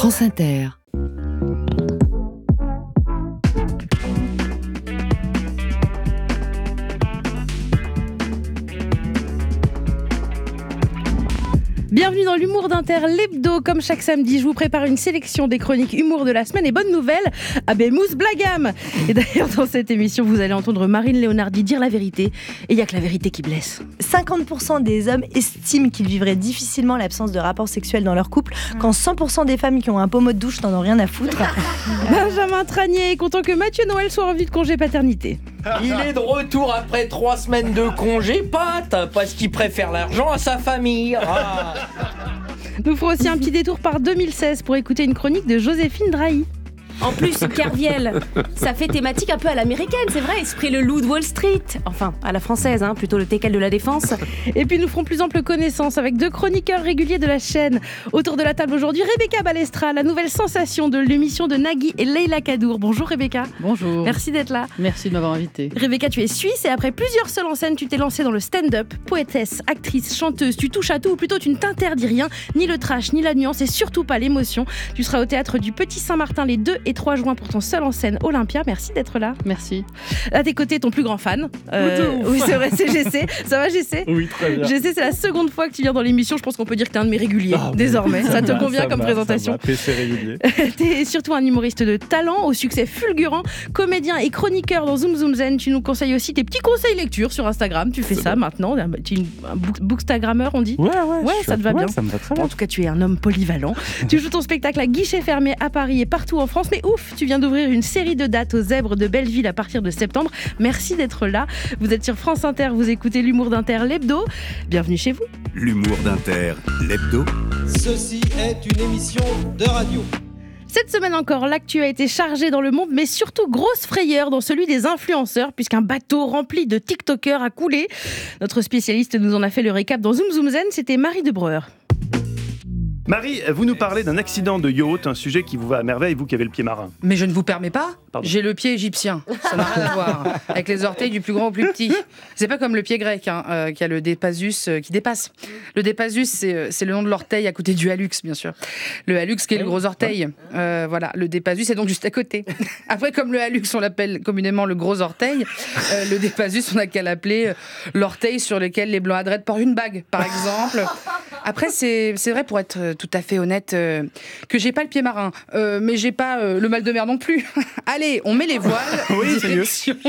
France Inter. Bienvenue dans l'humour d'Inter, l'hebdo. Comme chaque samedi, je vous prépare une sélection des chroniques humour de la semaine. Et bonne nouvelle, Abemous Blagam. Et d'ailleurs, dans cette émission, vous allez entendre Marine Léonardi dire la vérité. Et il n'y a que la vérité qui blesse. 50% des hommes estiment qu'ils vivraient difficilement l'absence de rapports sexuels dans leur couple, quand 100% des femmes qui ont un pommeau de douche n'en ont rien à foutre. Benjamin Tranier est content que Mathieu Noël soit en vue de congé paternité. Il est de retour après 3 semaines de congé, Pat, parce qu'il préfère l'argent à sa famille. Ah. Nous ferons aussi un petit détour par 2016 pour écouter une chronique de Joséphine Drahi. En plus, Kerviel, ça fait thématique un peu à l'américaine, c'est vrai, esprit le loup de Wall Street. Enfin, à la française, plutôt le teckel de la défense. Et puis nous ferons plus ample connaissance avec 2 chroniqueurs réguliers de la chaîne. Autour de la table aujourd'hui, Rebecca Balestra, la nouvelle sensation de l'émission de Nagui et Leila Kadour. Bonjour Rebecca. Bonjour. Merci d'être là. Merci de m'avoir invitée. Rebecca, tu es suisse et après plusieurs seuls en scène, tu t'es lancée dans le stand-up. Poétesse, actrice, chanteuse, tu touches à tout, ou plutôt tu ne t'interdis rien, ni le trash, ni la nuance et surtout pas l'émotion. Tu seras au théâtre du Petit Saint-Martin les 2 et 3 juin pour ton seul en scène Olympia. Merci d'être là. Merci. À tes côtés, ton plus grand fan. Oui, c'est vrai, c'est GC. Ça va, GC ? Oui, très bien. GC, c'est la seconde fois que tu viens dans l'émission. Je pense qu'on peut dire que tu es un de mes réguliers désormais. Ça te convient comme présentation. PC régulier. Tu es surtout un humoriste de talent, au succès fulgurant, comédien et chroniqueur dans Zoom Zoom Zen. Tu nous conseilles aussi tes petits conseils lecture sur Instagram. Tu fais ça maintenant. Tu es un bookstagrammeur, on dit ? Ouais, ça te va bien. Ça me va très bien. En tout cas, tu es un homme polyvalent. Tu joues ton spectacle à guichet fermé à Paris et partout en France. Mais ouf, tu viens d'ouvrir une série de dates aux Zèbres de Belleville à partir de septembre. Merci d'être là. Vous êtes sur France Inter, vous écoutez l'humour d'Inter, l'hebdo. Bienvenue chez vous. L'humour d'Inter, l'hebdo. Ceci est une émission de radio. Cette semaine encore, l'actu a été chargée dans le monde, mais surtout grosse frayeur dans celui des influenceurs, puisqu'un bateau rempli de TikTokers a coulé. Notre spécialiste nous en a fait le récap dans Zoom Zoom Zen, c'était Marie de Breuer. Marie, vous nous parlez d'un accident de yacht, un sujet qui vous va à merveille, vous qui avez le pied marin. Mais je ne vous permets pas. Pardon. J'ai le pied égyptien. Ça n'a rien à voir. Avec les orteils du plus grand au plus petit. C'est pas comme le pied grec, qui a le dépasus qui dépasse. Le dépasus, c'est le nom de l'orteil à côté du hallux, bien sûr. Le hallux qui est le gros orteil. Voilà. Le dépasus est donc juste à côté. Après, comme le hallux, on l'appelle communément le gros orteil, le dépasus, on n'a qu'à l'appeler l'orteil sur lequel les blancs adrèdes portent une bague, par exemple. Après, c'est vrai, pour être tout à fait honnête, que j'ai pas le pied marin, mais j'ai pas le mal de mer non plus. Allez, on met les voiles. Oui, c'est mieux.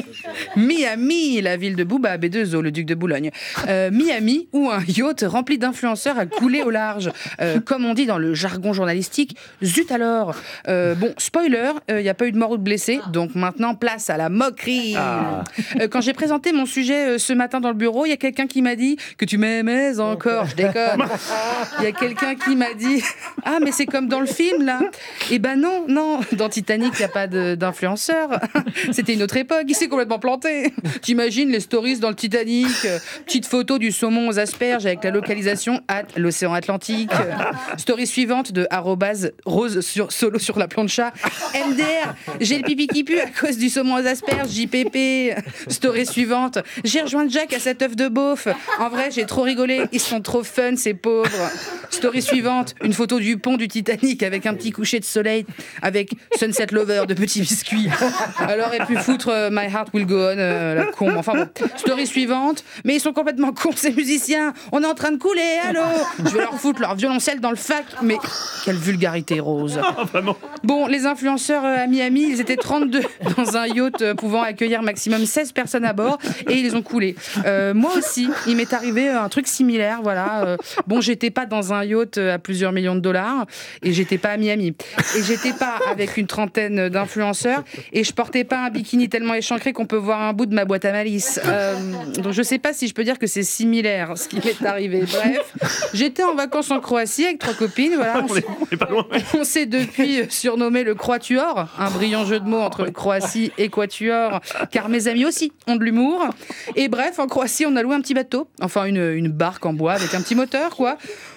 Miami, la ville de Bouba, B2O, le duc de Boulogne. Miami, où un yacht rempli d'influenceurs a coulé au large. Comme on dit dans le jargon journalistique, zut alors. Bon, spoiler, il n'y a pas eu de mort ou de blessé, donc maintenant, place à la moquerie. Quand j'ai présenté mon sujet ce matin dans le bureau, il y a quelqu'un qui m'a dit que tu m'aimais encore. Je déconne. Il y a quelqu'un qui m'a dit « Ah, mais c'est comme dans le film, là !» Eh ben non, dans Titanic, il n'y a pas d'influenceurs. C'était une autre époque, il s'est complètement planté. T'imagines les stories dans le Titanic, petite photo du saumon aux asperges avec la localisation @ l'océan Atlantique. Story suivante de @rose solo sur la plancha. MDR, j'ai le pipi qui pue à cause du saumon aux asperges, JPP. Story suivante, j'ai rejoint Jack à cette œuf de beauf. En vrai, j'ai trop rigolé, ils sont trop fun, ces pauvres. Story suivante, une photo du pont du Titanic avec un petit coucher de soleil avec Sunset Lover de petits biscuits. Alors, elle pu foutre My Heart Will Go On, la con. Enfin bon, story suivante, mais ils sont complètement cons ces musiciens. On est en train de couler, allô. Je vais leur foutre leur violoncelle dans le fac, mais quelle vulgarité, Rose. Bon, les influenceurs à Miami, ils étaient 32 dans un yacht pouvant accueillir maximum 16 personnes à bord et ils ont coulé. Moi aussi, il m'est arrivé un truc similaire, voilà. Bon, j'étais pas dans un yacht à plusieurs millions de dollars et j'étais pas à Miami. Et j'étais pas avec une trentaine d'influenceurs et je portais pas un bikini tellement échancré qu'on peut voir un bout de ma boîte à malice. Donc je sais pas si je peux dire que c'est similaire ce qui m'est arrivé. Bref, j'étais en vacances en Croatie avec 3 copines, voilà. On est pas loin. On s'est depuis surnommé le Croatuor, un brillant jeu de mots entre Croatie et Quatuor, car mes amis aussi ont de l'humour. Et bref, en Croatie, on a loué un petit bateau, enfin une barque en bois avec un petit moteur, quoi.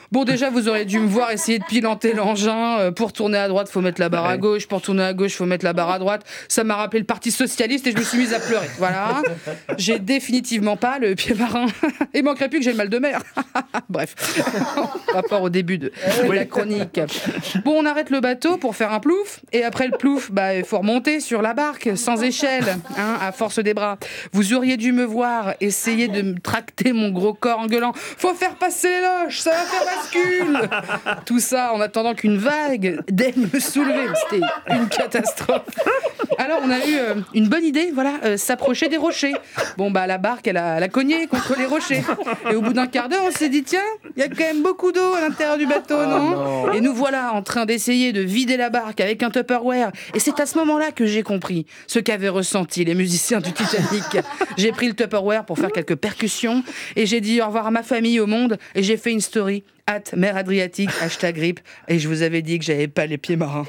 Bon, déjà, vous auriez dû me voir essayer de pilanter l'engin. Pour tourner à droite, faut mettre la barre à gauche. Pour tourner à gauche, faut mettre la barre à droite. Ça m'a rappelé le Parti Socialiste et je me suis mise à pleurer. Voilà. J'ai définitivement pas le pied marin. Il manquerait plus que j'ai le mal de mer. Bref. Rapport au début de la chronique. Bon, on arrête le bateau pour faire un plouf. Et après le plouf, il faut remonter sur la barque, sans échelle, à force des bras. Vous auriez dû me voir essayer de me tracter mon gros corps en gueulant « Faut faire passer les loches, ça va faire bascule !» Tout ça en attendant qu'une vague d'aile me soulevait. C'était une catastrophe. Alors, on a eu une bonne idée, s'approcher des rochers. Bon, la barque, elle a cogné contre les rochers. Et au bout d'un quart d'heure, on s'est dit, tiens, il y a quand même beaucoup d'eau à l'intérieur du bateau, non ? Et nous voilà en train d'essayer de vider la barque avec un Tupperware. Et c'est à ce moment-là que j'ai compris ce qu'avaient ressenti les musiciens du Titanic. J'ai pris le Tupperware pour faire quelques percussions et j'ai dit au revoir à ma famille, au monde, et j'ai fait une story @mer Adriatique #RIP, et je vous avais dit que j'avais pas les pieds marins.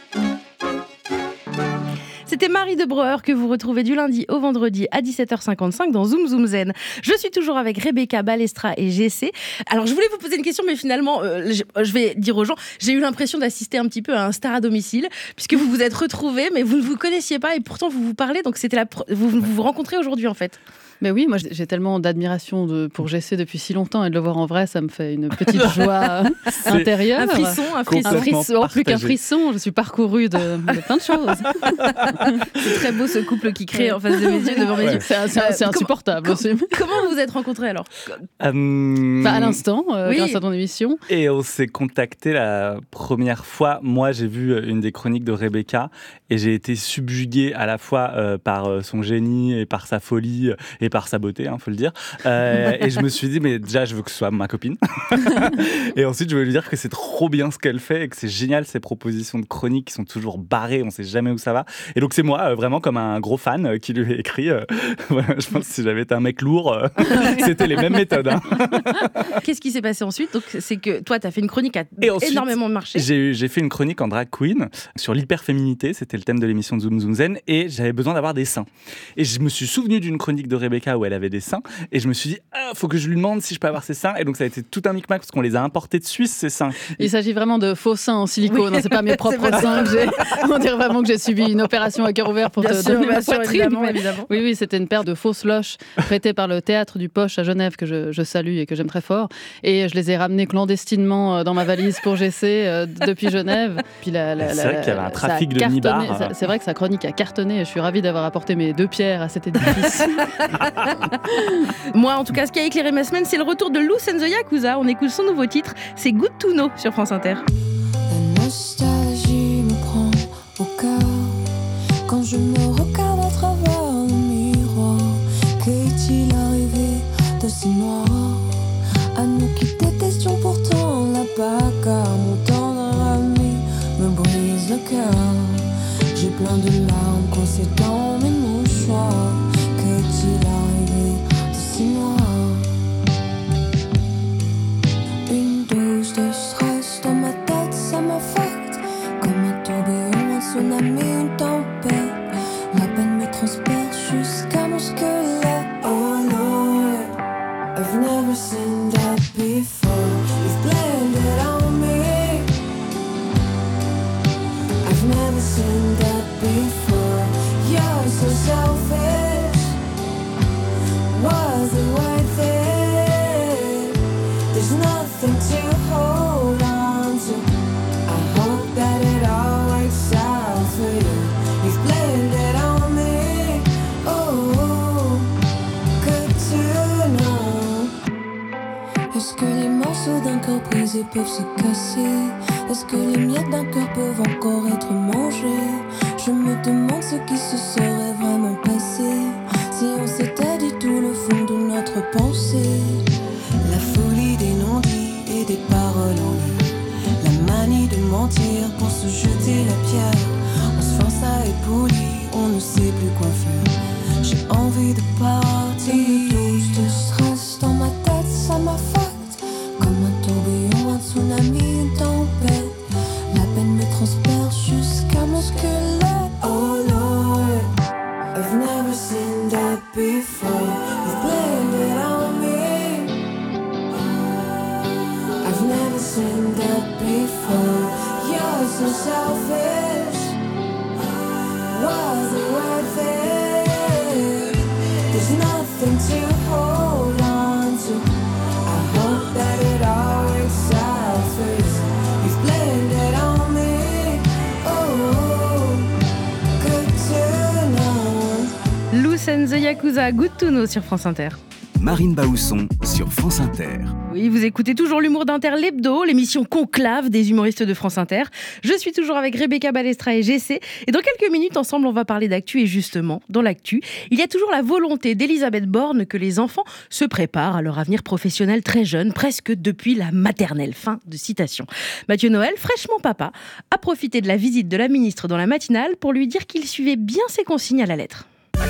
C'était Marie de Breuer que vous retrouvez du lundi au vendredi à 17h55 dans Zoom Zoom Zen. Je suis toujours avec Rebecca, Balestra et GC. Alors je voulais vous poser une question, mais finalement je vais dire aux gens, j'ai eu l'impression d'assister un petit peu à un star à domicile, puisque vous vous êtes retrouvés, mais vous ne vous connaissiez pas et pourtant vous vous parlez, donc c'était vous rencontrez aujourd'hui en fait. Mais oui, moi j'ai tellement d'admiration pour GC depuis si longtemps, et de le voir en vrai, ça me fait une petite joie intérieure. Un frisson. Plus qu'un frisson, je suis parcourue de plein de choses. C'est très beau ce couple qui crée en face de mes yeux, devant mes yeux. C'est insupportable aussi. Comment vous vous êtes rencontrés alors ? À l'instant, grâce à ton émission. Et on s'est contacté la première fois. Moi, j'ai vu une des chroniques de Rebecca et j'ai été subjugué à la fois par son génie et par sa folie et par sa beauté, faut le dire. Et je me suis dit, mais déjà, je veux que ce soit ma copine. Et ensuite, je veux lui dire que c'est trop bien ce qu'elle fait et que c'est génial, ces propositions de chroniques qui sont toujours barrées, on sait jamais où ça va. Et donc, c'est moi, vraiment comme un gros fan qui lui a écrit. Je pense que si j'avais été un mec lourd, c'était les mêmes méthodes. Qu'est-ce qui s'est passé ensuite ? Donc, c'est que toi, tu as fait une chronique qui a énormément marché. J'ai fait une chronique en drag queen sur l'hyperféminité, c'était le thème de l'émission de Zoom Zoom Zen, et j'avais besoin d'avoir des seins. Et je me suis souvenu d'une chronique de Rebecca où elle avait des seins, et je me suis dit, faut que je lui demande si je peux avoir ses seins, et donc ça a été tout un micmac parce qu'on les a importés de Suisse, ces seins. Il s'agit vraiment de faux seins en silicone, c'est pas mes propres seins que j'ai. On dirait vraiment que j'ai subi une opération à cœur ouvert pour te donner ma poitrine. Évidemment. Oui, c'était une paire de fausses loches prêtées par le théâtre du Poche à Genève que je salue et que j'aime très fort, et je les ai ramenées clandestinement dans ma valise pour GC depuis Genève. Puis c'est vrai qu'il y avait un trafic de nibards. C'est vrai que sa chronique a cartonné, et je suis ravie d'avoir apporté mes 2 pierres à cet édifice. Moi, en tout cas, ce qui a éclairé ma semaine, c'est le retour de Loose and the Yakuza. On écoute son nouveau titre, c'est Good to Know sur France Inter. La nostalgie me prend au cœur quand je me regarde à travers le miroir. Qu'est-il arrivé de si noir à nous quitter? Question pourtant la bagarre. Mon tendre ami me brise le cœur. J'ai plein de larmes coincées dans mes mouchoirs. Qu'est-il arrivé de si noir? Une dose de stress dans ma tête, ça m'affecte comme un tourbillon, un tsunami, une tempête. La peine me transperce jusqu'à mon squelette. Oh Lord, I've never seen that before. You've blamed it on me. I've never seen that before. You're so selfish. Was it worth it? There's nothing to hold on to. I hope that it all works out for you. You've blamed it on me. Oh, good to know. Est-ce que les morceaux d'un cœur brisé peuvent se casser? Est-ce que les miettes d'un cœur peuvent encore être mangées? Je me demande ce qui se serait vraiment passé si on s'était dit tout le fond de notre pensée. La folie des non-dits et des paroles en l'air. La manie de mentir pour se jeter la pierre. On se force à être poli, on ne sait plus quoi faire. J'ai envie de partir. Une dose de stress dans ma tête, ça m'affecte comme un tourbillon, un tsunami, une tempête. La peine me transperce jusqu'à mon squelette. Oh Lord, I've never seen that before. You've blamed it on me. I've never so selfish. Was it worth it? There's nothing to hold on to. I hope that it all works out first. You've blamed it on me. Oh, good to know. Loose and the Yakuza, Good to Know sur France Inter. Marine Baousson sur France Inter. Oui, vous écoutez toujours l'humour d'Inter, l'hebdo, l'émission conclave des humoristes de France Inter. Je suis toujours avec Rebecca Balestra et GC. Et dans quelques minutes, ensemble, on va parler d'actu. Et justement, dans l'actu, il y a toujours la volonté d'Elisabeth Borne que les enfants se préparent à leur avenir professionnel très jeune, presque depuis la maternelle. Fin de citation. Mathieu Noël, fraîchement papa, a profité de la visite de la ministre dans la matinale pour lui dire qu'il suivait bien ses consignes à la lettre.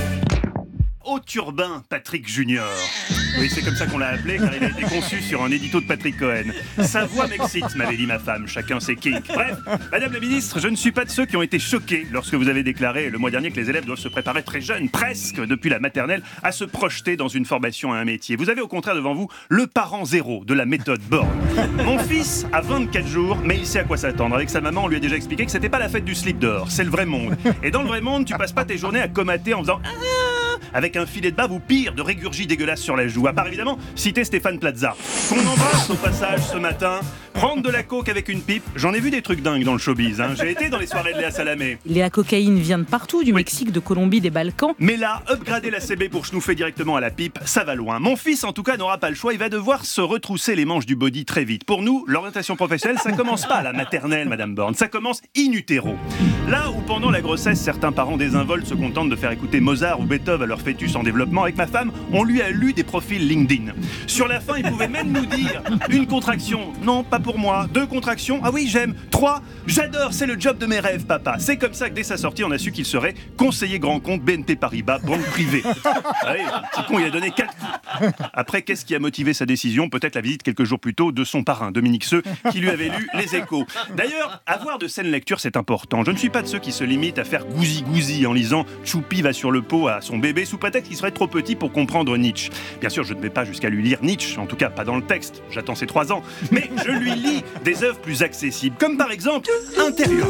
Au turbin, Patrick Junior. Oui, c'est comme ça qu'on l'a appelé, car il a été conçu sur un édito de Patrick Cohen. Sa voix m'excite, m'avait dit ma femme, chacun ses kinks. Bref, Madame la Ministre, je ne suis pas de ceux qui ont été choqués lorsque vous avez déclaré le mois dernier que les élèves doivent se préparer très jeunes, presque depuis la maternelle, à se projeter dans une formation à un métier. Vous avez au contraire devant vous le parent zéro de la méthode Borne. Mon fils a 24 jours, mais il sait à quoi s'attendre. Avec sa maman, on lui a déjà expliqué que c'était pas la fête du slip d'or, c'est le vrai monde. Et dans le vrai monde, tu passes pas tes journées à comater en faisant avec un filet de bave ou pire, de régurgie dégueulasse sur la joue. À part évidemment, citer Stéphane Plaza, qu'on embrasse au passage ce matin. Prendre de la coke avec une pipe, j'en ai vu des trucs dingues dans le showbiz. J'ai été dans les soirées de Léa Salamé. La cocaïne vient de partout, du Mexique, de Colombie, des Balkans. Mais là, upgrader la CB pour schnouffer directement à la pipe, ça va loin. Mon fils, en tout cas, n'aura pas le choix. Il va devoir se retrousser les manches du body très vite. Pour nous, l'orientation professionnelle, ça commence pas à la maternelle, Madame Borne. Ça commence in utero. Là où pendant la grossesse, certains parents désinvoltes se contentent de faire écouter Mozart ou Beethoven à leur fœtus en développement, avec ma femme, on lui a lu des profils LinkedIn. Sur la fin, il pouvait même nous dire une contraction, non, pas pour moi. 2 contractions, ah oui, j'aime. 3, j'adore, c'est le job de mes rêves, papa. C'est comme ça que dès sa sortie, on a su qu'il serait conseiller grand compte BNP Paribas, banque privée. Ah oui, petit con, il a donné 4 coups. Après, qu'est-ce qui a motivé sa décision? Peut-être la visite quelques jours plus tôt de son parrain, Dominique Seux, qui lui avait lu Les Échos. D'ailleurs, avoir de saines lectures, c'est important. Je ne suis pas de ceux qui se limitent à faire gousi-gousi en lisant Choupi va sur le pot à son bébé sous prétexte qu'il serait trop petit pour comprendre Nietzsche. Bien sûr, je ne vais pas jusqu'à lui lire Nietzsche, en tout cas pas dans le texte, j'attends ses 3 ans, mais je lui lis des œuvres plus accessibles, comme par exemple Intérieur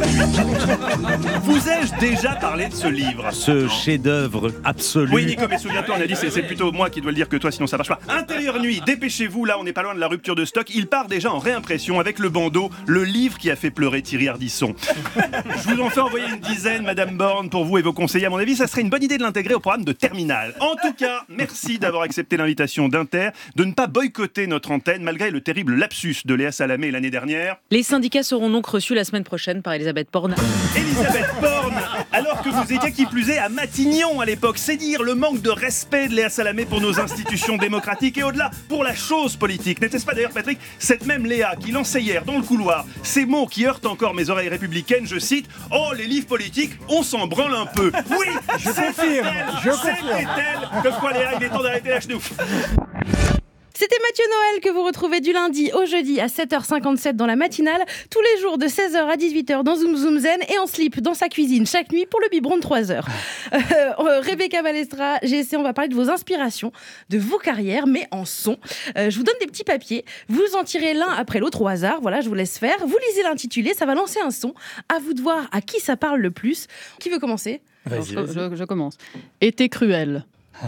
Nuit. Vous ai-je déjà parlé de ce livre? Ce chef-d'œuvre absolu. Oui, Nico, mais souviens-toi, on a dit c'est plutôt moi qui dois le dire que toi, sinon ça marche pas. Intérieur Nuit, dépêchez-vous, là on n'est pas loin de la rupture de stock. Il part déjà en réimpression avec le bandeau, le livre qui a fait pleurer Thierry Ardisson. Je vous en fais envoyer une dizaine, Madame Borne, pour vous et vos conseillers. À mon avis, ça serait une bonne idée de l'intégrer au programme de terminale. En tout cas, merci d'avoir accepté l'invitation d'Inter, de ne pas boycotter notre antenne malgré le terrible lapsus de Léa Salamé l'année dernière. Les syndicats seront donc reçus la semaine prochaine par Elisabeth Borne. Elisabeth Borne, alors que vous étiez qui plus est à Matignon à l'époque, c'est dire le manque de respect de Léa Salamé pour nos institutions démocratiques et au-delà pour la chose politique. N'était-ce pas d'ailleurs, Patrick, cette même Léa qui lançait hier dans le couloir ces mots qui heurtent encore mes oreilles républicaines, je cite: oh, les livres politiques, on s'en branle un peu. Oui, je confirme. C'était-elle. Comme quoi, Léa, il est temps d'arrêter la chenouf. C'était Mathieu Noël que vous retrouvez du lundi au jeudi à 7h57 dans la matinale, tous les jours de 16h à 18h dans Zoom Zoom Zen et en slip dans sa cuisine chaque nuit pour le biberon de 3h. Rebecca Balestra, GC, on va parler de vos inspirations, de vos carrières, mais en son. Je vous donne des petits papiers, vous en tirez l'un après l'autre au hasard, voilà, je vous laisse faire. Vous lisez l'intitulé, ça va lancer un son. À vous de voir à qui ça parle le plus. Qui veut commencer? Vas-y. Je commence. Été cruel.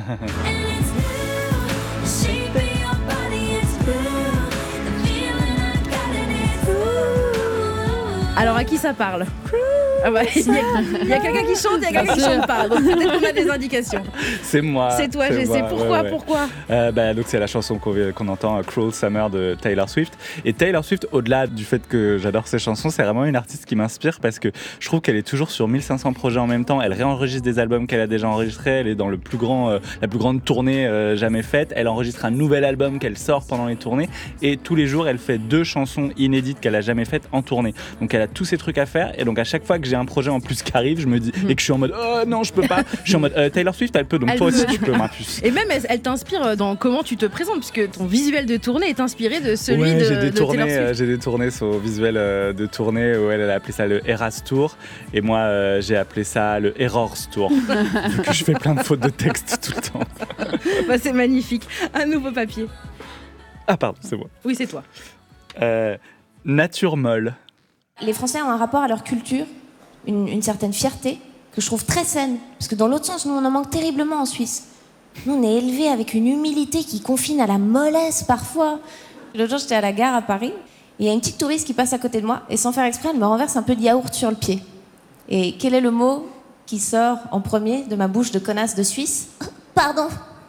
Alors à qui ça parle? Ah bah, il y a quelqu'un qui chante, il y a quelqu'un qui chante pas. Donc peut-être qu'on a des indications. C'est moi. C'est toi, je sais. Pourquoi, pourquoi donc c'est la chanson qu'on entend, Cruel Summer de Taylor Swift. Et Taylor Swift, au-delà du fait que j'adore ses chansons, c'est vraiment une artiste qui m'inspire parce que je trouve qu'elle est toujours sur 1500 projets en même temps. Elle réenregistre des albums qu'elle a déjà enregistrés. Elle est dans la plus grande tournée jamais faite. Elle enregistre un nouvel album qu'elle sort pendant les tournées. Et tous les jours, elle fait 2 chansons inédites qu'elle a jamais faites en tournée. Donc elle a tous ces trucs à faire. Et donc à chaque fois que j'ai un projet en plus qui arrive, je me dis, et que je suis en mode oh non, je peux pas. Je suis en mode Taylor Swift, elle peut, donc toi aussi tu peux, Marcus. Et même elle t'inspire dans comment tu te présentes, puisque ton visuel de tournée est inspiré de celui de Taylor Swift. J'ai détourné son visuel de tournée où elle a appelé ça le Eras Tour et moi j'ai appelé ça le Errors Tour. Vu que je fais plein de fautes de texte tout le temps. Bah, c'est magnifique. Un nouveau papier. Ah pardon, c'est moi. Oui, c'est toi. Nature molle. Les Français ont un rapport à leur culture, une certaine fierté, que je trouve très saine. Parce que dans l'autre sens, nous, on en manque terriblement en Suisse. Nous, on est élevés avec une humilité qui confine à la mollesse parfois. L'autre jour, j'étais à la gare à Paris, et il y a une petite touriste qui passe à côté de moi, et sans faire exprès, elle me renverse un peu de yaourt sur le pied. Et quel est le mot qui sort en premier de ma bouche de connasse de Suisse ? Pardon.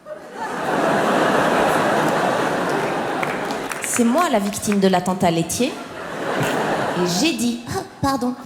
C'est moi la victime de l'attentat laitier. Et j'ai dit pardon.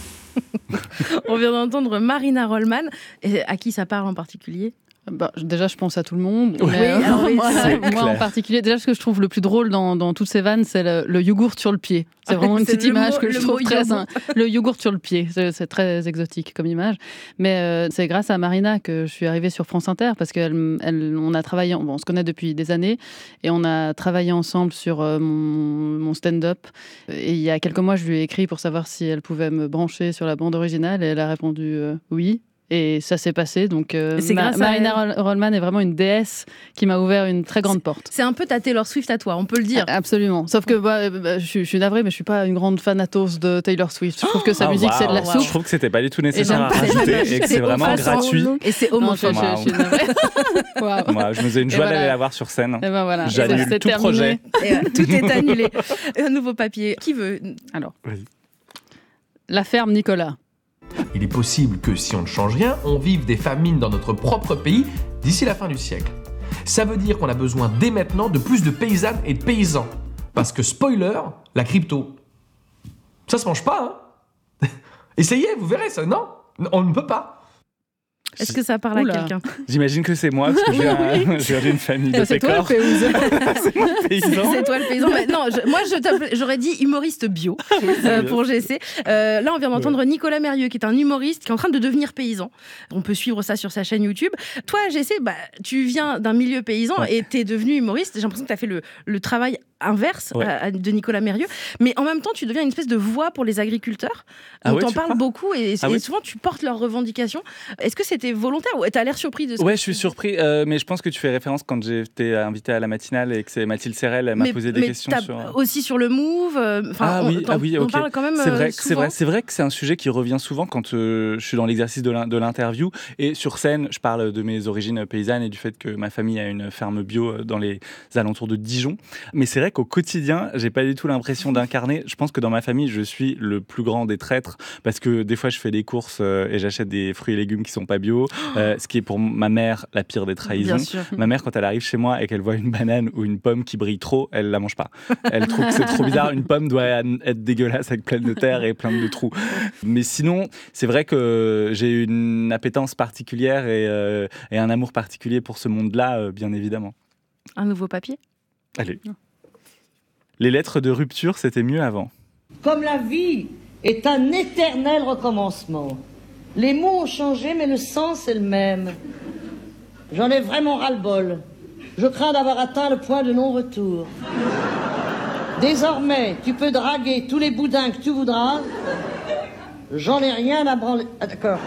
On vient d'entendre Marina Rollman. Et à qui ça parle en particulier ? Déjà, je pense à tout le monde. Oui, Moi en particulier, déjà, ce que je trouve le plus drôle dans toutes ces vannes, c'est le yogourt sur le pied. C'est vraiment une petite image que je trouve très... Le yogourt sur le pied, c'est très exotique comme image. Mais c'est grâce à Marina que je suis arrivée sur France Inter, parce qu'on a travaillé, on se connaît depuis des années, et on a travaillé ensemble sur mon stand-up. Et il y a quelques mois, je lui ai écrit pour savoir si elle pouvait me brancher sur la bande originale, et elle a répondu oui. Et ça s'est passé, donc Marina Rollman est vraiment une déesse qui m'a ouvert une très grande porte. C'est un peu ta Taylor Swift à toi, on peut le dire. Absolument, sauf que je suis navrée, mais je suis pas une grande fanatos de Taylor Swift. Je trouve que sa musique, c'est de la soupe. Je trouve que c'était pas du tout nécessaire à rajouter et que c'est vraiment gratuit. Et c'est homophobe. Je suis navrée. Moi, je me faisais une joie d'aller la voir sur scène. Voilà. J'annule tout projet. Tout est annulé. Un nouveau papier. Qui veut ? Alors, la ferme Nicolas. Il est possible que si on ne change rien, on vive des famines dans notre propre pays d'ici la fin du siècle. Ça veut dire qu'on a besoin dès maintenant de plus de paysannes et de paysans. Parce que, spoiler, la crypto, ça se mange pas, hein. Essayez, vous verrez ça. Non, on ne peut pas. Est-ce que ça parle à quelqu'un ? J'imagine que c'est moi, parce que j'ai une famille de pécores. C'est moi le paysan. C'est toi le paysan. Mais non, j'aurais dit humoriste bio pour GC. Là, on vient d'entendre Nicolas Mérieux, qui est un humoriste qui est en train de devenir paysan. On peut suivre ça sur sa chaîne YouTube. Toi, GC, tu viens d'un milieu paysan et t'es devenu humoriste. J'ai l'impression que t'as fait le travail inverse de Nicolas Mérieux. Mais en même temps, tu deviens une espèce de voix pour les agriculteurs. On t'en parle beaucoup et souvent, tu portes leurs revendications. Est-ce que c'était volontaire ou t'as l'air surpris de ça ? Ouais, je suis surpris, mais je pense que tu fais référence quand j'ai été invité à la matinale et que c'est Mathilde Serrel, elle m'a posé des questions sur... aussi sur le Move. On parle quand même c'est vrai que c'est un sujet qui revient souvent quand je suis dans l'exercice de l'interview. Et sur scène, je parle de mes origines paysannes et du fait que ma famille a une ferme bio dans les alentours de Dijon. Mais c'est vrai qu'au quotidien, j'ai pas du tout l'impression d'incarner. Je pense que dans ma famille, je suis le plus grand des traîtres parce que des fois, je fais des courses et j'achète des fruits et légumes qui sont pas bio. Ce qui est pour ma mère la pire des trahisons. Ma mère, quand elle arrive chez moi et qu'elle voit une banane ou une pomme qui brille trop, elle la mange pas. Elle trouve que c'est trop bizarre. Une pomme doit être dégueulasse avec plein de terre et plein de trous. Mais sinon, c'est vrai que j'ai une appétence particulière et un amour particulier pour ce monde-là, bien évidemment. Un nouveau papier ? Allez. Les lettres de rupture, c'était mieux avant. Comme la vie est un éternel recommencement. Les mots ont changé, mais le sens est le même. J'en ai vraiment ras-le-bol. Je crains d'avoir atteint le point de non-retour. Désormais, tu peux draguer tous les boudins que tu voudras. J'en ai rien à branler. Ah, d'accord.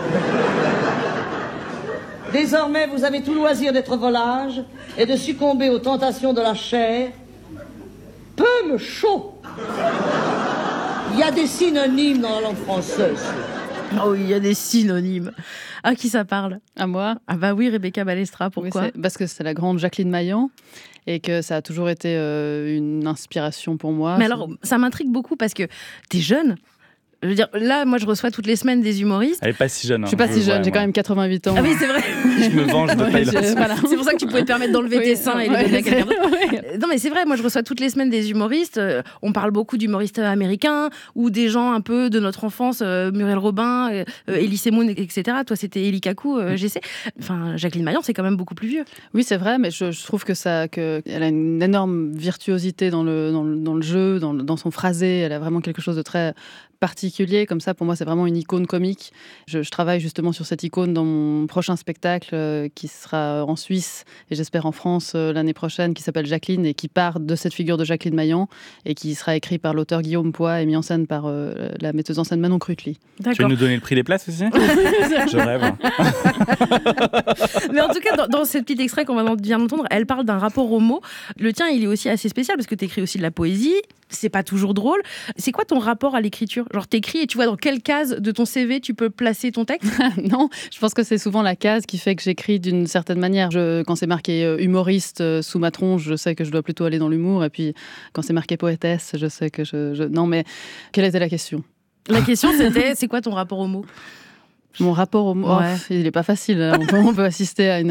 Désormais, vous avez tout loisir d'être volage et de succomber aux tentations de la chair. Peu me chaud. Il y a des synonymes dans la langue française. Oh, il y a des synonymes. À qui ça parle ? À moi ? Ah bah oui, Rebecca Balestra, pourquoi ? Parce que c'est la grande Jacqueline Maillan et que ça a toujours été une inspiration pour moi. Mais alors, ça m'intrigue beaucoup parce que t'es jeune. Je veux dire, là, moi, je reçois toutes les semaines des humoristes. Elle n'est pas si jeune. Je suis pas si jeune, j'ai quand même 88 ans. Ah oui, c'est vrai. Je me venge de Taylor. Voilà. C'est pour ça que tu pouvais te permettre d'enlever tes seins et les donner à quelqu'un d'autre. Non, mais c'est vrai, moi, je reçois toutes les semaines des humoristes. On parle beaucoup d'humoristes américains ou des gens un peu de notre enfance, Muriel Robin, Elie Semoun, etc. Toi, c'était Elie Kakou, j'essaie. Enfin, Jacqueline Maillan, c'est quand même beaucoup plus vieux. Oui, c'est vrai, mais je trouve qu'elle a une énorme virtuosité dans le jeu, dans son phrasé. Elle a vraiment quelque chose de très particulier, comme ça pour moi c'est vraiment une icône comique. Je travaille justement sur cette icône dans mon prochain spectacle qui sera en Suisse et j'espère en France l'année prochaine, qui s'appelle Jacqueline et qui part de cette figure de Jacqueline Maillan et qui sera écrit par l'auteur Guillaume Poix et mis en scène par la metteuse en scène Manon Crutely. D'accord. Tu veux nous donner le prix des places aussi ? Je rêve. Mais en tout cas, dans ce petit extrait qu'on vient d'entendre, elle parle d'un rapport aux mots. Le tien, il est aussi assez spécial parce que tu écris aussi de la poésie. c'est pas toujours drôle. C'est quoi ton rapport à l'écriture ? Genre, t'écris et tu vois dans quelle case de ton CV tu peux placer ton texte ? Non, je pense que c'est souvent la case qui fait que j'écris d'une certaine manière. Quand c'est marqué humoriste sous ma tronche, je sais que je dois plutôt aller dans l'humour. Et puis, quand c'est marqué poétesse, je sais que Non, mais quelle était la question ? La question, c'était, c'est quoi ton rapport au mot ? Mon rapport au mot, ouais. Il n'est pas facile. On peut assister à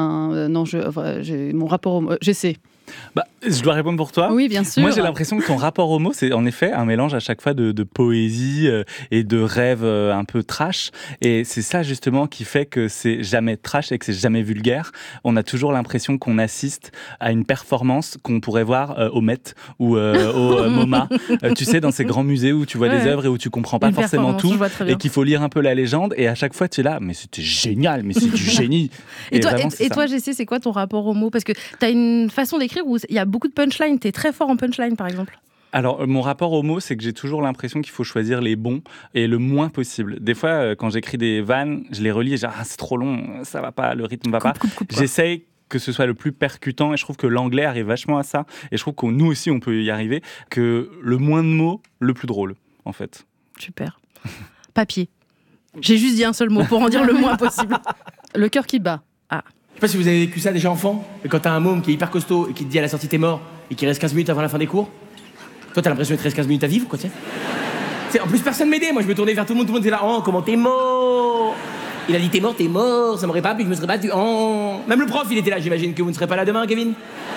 mon rapport au mot. J'essaie. Je dois répondre pour toi. Oui, bien sûr. Moi, j'ai l'impression que ton rapport au mot, c'est en effet un mélange à chaque fois de poésie et de rêve un peu trash. Et c'est ça, justement, qui fait que c'est jamais trash et que c'est jamais vulgaire. On a toujours l'impression qu'on assiste à une performance qu'on pourrait voir au Met ou au MoMA. Tu sais, dans ces grands musées où tu vois des œuvres et où tu comprends pas forcément tout et qu'il faut lire un peu la légende. Et à chaque fois, tu es là, mais c'était génial, mais c'est du génie. Et toi, Jessé, c'est quoi ton rapport au mot ? Parce que tu as une façon d'écrire où il y a beaucoup de punchline. T'es très fort en punchline, par exemple. Alors, mon rapport aux mots, c'est que j'ai toujours l'impression qu'il faut choisir les bons et le moins possible. Des fois, quand j'écris des vannes, je les relis et je dis « Ah, c'est trop long, ça va pas, le rythme va pas ». J'essaye que ce soit le plus percutant et je trouve que l'anglais arrive vachement à ça. Et je trouve que nous aussi, on peut y arriver, que le moins de mots, le plus drôle, en fait. Super. Papier. J'ai juste dit un seul mot pour en dire le moins possible. Le cœur qui bat. Ah. Je sais pas si vous avez vécu ça déjà enfant, et quand t'as un môme qui est hyper costaud et qui te dit à la sortie t'es mort et qui reste 15 minutes avant la fin des cours, toi t'as l'impression qu'il te reste 15 minutes à vivre, quoi, tu sais. En plus personne m'aidait, moi je me tournais vers tout le monde était là, oh comment t'es mort. Il a dit t'es mort, ça m'aurait pas plu, je me serais battu, oh. Même le prof il était là, j'imagine que vous ne serez pas là demain, Kevin.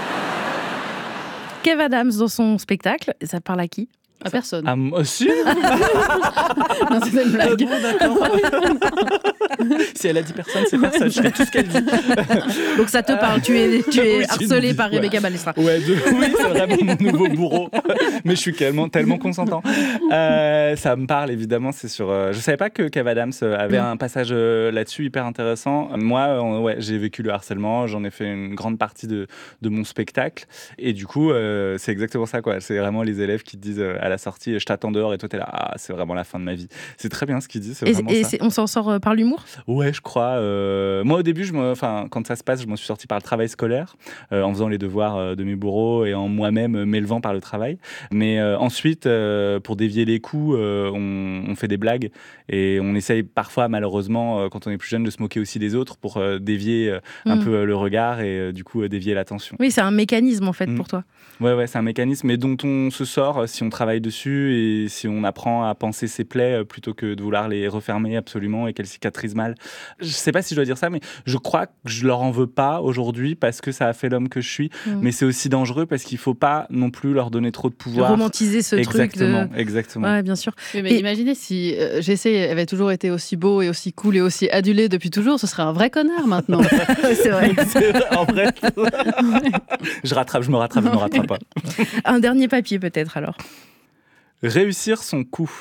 Kev Adams dans son spectacle, ça parle à qui ? À personne. Ah, moi aussi. Non, c'est une blague. Si elle a dit personne, c'est personne. Je fais tout ce qu'elle dit. Donc ça te parle. Tu es harcelé par Rebecca Balestra. Ouais, oui, c'est vraiment mon nouveau bourreau. Mais je suis tellement consentant. Ça me parle évidemment. C'est sur. Je savais pas que Kev Adams avait un passage là-dessus hyper intéressant. Moi, j'ai vécu le harcèlement. J'en ai fait une grande partie de mon spectacle. Et du coup, c'est exactement ça, quoi. C'est vraiment les élèves qui te disent à la sortie, je t'attends dehors, et toi t'es là, ah, c'est vraiment la fin de ma vie. C'est très bien ce qu'il dit. Et on s'en sort par l'humour ? Ouais, je crois. Moi, au début, quand ça se passe, je m'en suis sorti par le travail scolaire, en faisant les devoirs de mes bourreaux et en moi-même m'élevant par le travail. Mais ensuite, pour dévier les coups, on fait des blagues et on essaye parfois, malheureusement, quand on est plus jeune, de se moquer aussi des autres pour dévier un peu le regard et du coup dévier l'attention. Oui, c'est un mécanisme en fait pour toi. Ouais, c'est un mécanisme, mais dont on se sort si on travaille dessus et si on apprend à penser ses plaies plutôt que de vouloir les refermer absolument et qu'elles cicatrisent mal. Je sais pas si je dois dire ça, mais je crois que je leur en veux pas aujourd'hui parce que ça a fait l'homme que je suis, mais c'est aussi dangereux parce qu'il faut pas non plus leur donner trop de pouvoir. Romantiser ce truc. Exactement. Ouais, bien sûr. Mais imaginez si Jessé avait toujours été aussi beau et aussi cool et aussi adulé depuis toujours, ce serait un vrai connard maintenant. C'est vrai. En vrai. Je me rattrape pas. Un dernier papier peut-être alors. Réussir son coup.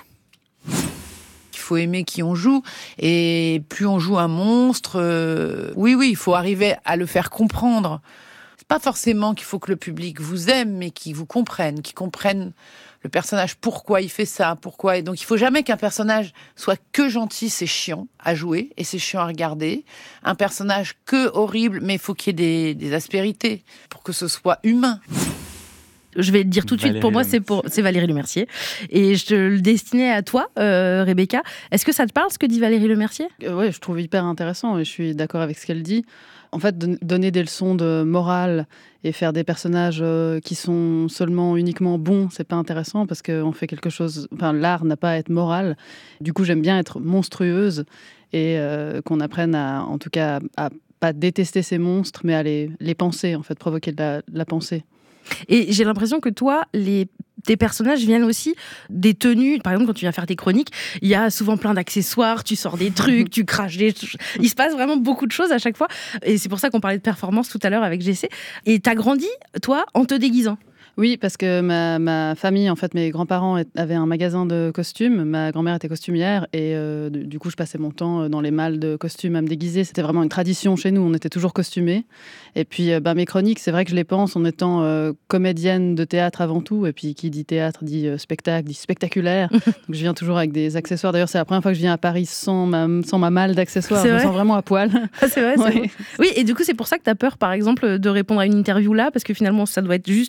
Il faut aimer qui on joue, et plus on joue un monstre, oui, il faut arriver à le faire comprendre. C'est pas forcément qu'il faut que le public vous aime, mais qu'il vous comprenne, qu'il comprenne le personnage, pourquoi il fait ça, pourquoi. Et donc il faut jamais qu'un personnage soit que gentil, c'est chiant à jouer et c'est chiant à regarder. Un personnage que horrible, mais il faut qu'il y ait des aspérités pour que ce soit humain. Je vais te dire tout de suite, pour moi, c'est Valérie Lemercier. Et je te le destinais à toi, Rebecca. Est-ce que ça te parle, ce que dit Valérie Lemercier ? Oui, je trouve hyper intéressant et je suis d'accord avec ce qu'elle dit. En fait, donner des leçons de morale et faire des personnages qui sont uniquement bons, c'est pas intéressant parce qu'on fait quelque chose... Enfin, l'art n'a pas à être moral. Du coup, j'aime bien être monstrueuse et qu'on apprenne en tout cas, à pas détester ces monstres, mais à les penser, en fait, provoquer de la pensée. Et j'ai l'impression que toi, tes personnages viennent aussi des tenues. Par exemple, quand tu viens faire tes chroniques, il y a souvent plein d'accessoires, tu sors des trucs, tu craches des trucs. Il se passe vraiment beaucoup de choses à chaque fois. Et c'est pour ça qu'on parlait de performance tout à l'heure avec Jessé. Et t'as grandi, toi, en te déguisant. Oui, parce que ma famille, en fait, mes grands-parents avaient un magasin de costumes. Ma grand-mère était costumière et du coup, je passais mon temps dans les malles de costumes à me déguiser. C'était vraiment une tradition chez nous. On était toujours costumés. Et puis, mes chroniques, c'est vrai que je les pense en étant comédienne de théâtre avant tout. Et puis, qui dit théâtre dit spectacle, dit spectaculaire. Donc, je viens toujours avec des accessoires. D'ailleurs, c'est la première fois que je viens à Paris sans ma malle d'accessoires. Je me sens vraiment à poil. Ah, c'est vrai, c'est vrai. Oui, et du coup, c'est pour ça que tu as peur, par exemple, de répondre à une interview là, parce que finalement, ça doit être juste toi.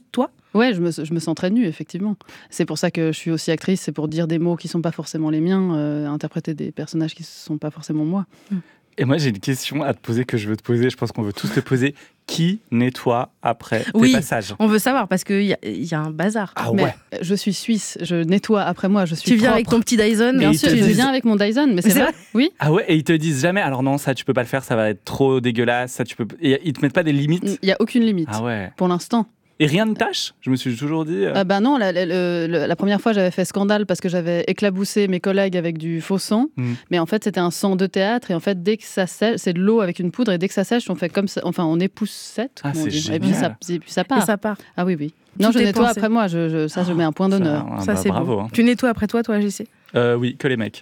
Ouais, je me sens très nue, effectivement. C'est pour ça que je suis aussi actrice, c'est pour dire des mots qui ne sont pas forcément les miens, interpréter des personnages qui ne sont pas forcément moi. Et moi, j'ai une question à te poser que je veux te poser, je pense qu'on veut tous te poser. Qui nettoie après tes passages ? On veut savoir, parce qu'il y a un bazar. Ah ouais. Mais je suis suisse, je nettoie après moi, je suis Tu viens propre. avec ton petit Dyson ? Bien sûr, je viens avec mon Dyson, mais c'est vrai. Oui. Ah ouais, et ils te disent jamais, alors non, ça tu peux pas le faire, ça va être trop dégueulasse, ça tu peux... Et ils te mettent pas des limites ? Il n'y a aucune limite, ah ouais. Pour l'instant. Et rien ne tâche ? Je me suis toujours dit... Bah non, la première fois j'avais fait scandale parce que j'avais éclaboussé mes collègues avec du faux sang, mais en fait c'était un sang de théâtre et en fait dès que ça sèche, c'est de l'eau avec une poudre et dès que ça sèche on fait comme ça, enfin on époussette, et puis ça part. Et ça part. Ah oui. Non, je nettoie après moi, je mets un point d'honneur. Ça c'est bravo, bon. hein. Tu nettoies après toi, JC ? Oui, que les mecs.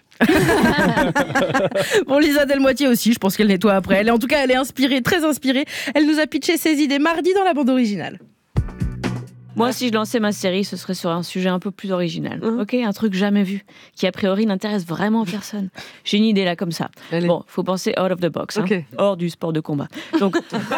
Bon, Lisa Delmoitier aussi, je pense qu'elle nettoie après. Elle est inspirée, très inspirée. Elle nous a pitché ses idées mardi dans la bande originale. Moi, si je lançais ma série, ce serait sur un sujet un peu plus original. Ok, un truc jamais vu, qui a priori n'intéresse vraiment personne. J'ai une idée là comme ça. Bon, faut penser out of the box, hors du sport de combat. Donc,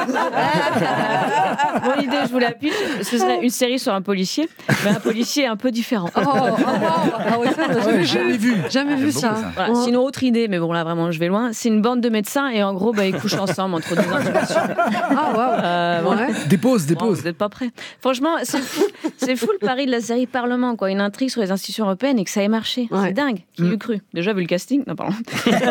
mon idée, je vous la pitch, ce serait une série sur un policier, mais un policier un peu différent. Jamais vu ça. Voilà, sinon, autre idée, mais bon là vraiment, je vais loin. C'est une bande de médecins et en gros, ils couchent ensemble entre deux intubations. Dépose. Bon, vous n'êtes pas prêts. Franchement, c'est fou le pari de la série Parlement, quoi. Une intrigue sur les institutions européennes et que ça ait marché. C'est dingue. Qui l'eût cru ? Déjà, vu le casting. Non, pardon.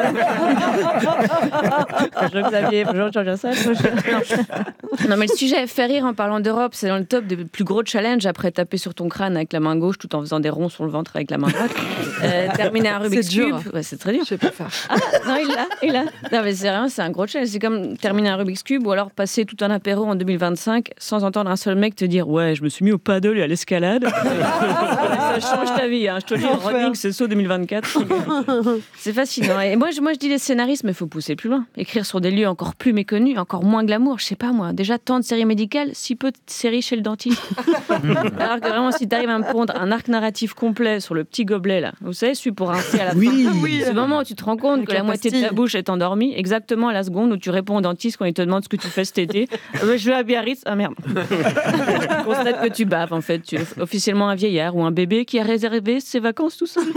Bonjour Xavier, bonjour Jean Jassal. Non, mais le sujet fait rire en parlant d'Europe. C'est dans le top des plus gros challenges après taper sur ton crâne avec la main gauche tout en faisant des ronds sur le ventre avec la main droite. Terminer un Rubik's Cube. Ouais, c'est très dur. Je sais pas faire. Ah, non, il l'a. Non, mais c'est rien, c'est un gros challenge. C'est comme terminer un Rubik's Cube ou alors passer tout un apéro en 2025 sans entendre un seul mec te dire ouais, je me suis mis au paddle et à l'escalade. Ça change ta vie, je te le dis, running, c'est saut 2024. C'est fascinant. Et moi, je dis les scénaristes, mais il faut pousser plus loin. Écrire sur des lieux encore plus méconnus, encore moins glamour, je sais pas moi. Déjà, tant de séries médicales, si peu de séries chez le dentiste. Alors que vraiment, si t'arrives à me pondre un arc narratif complet sur le petit gobelet, là, vous savez, celui pour rincer à la fin. Oui. C'est le moment où tu te rends compte que la moitié de ta bouche est endormie, exactement à la seconde où tu réponds au dentiste quand il te demande ce que tu fais cet été. Je vais à Biarritz. Ah merde. Tu constates que tu baves, en fait. Tu es officiellement un vieillard ou un bébé qui a réservé ses vacances tout seul.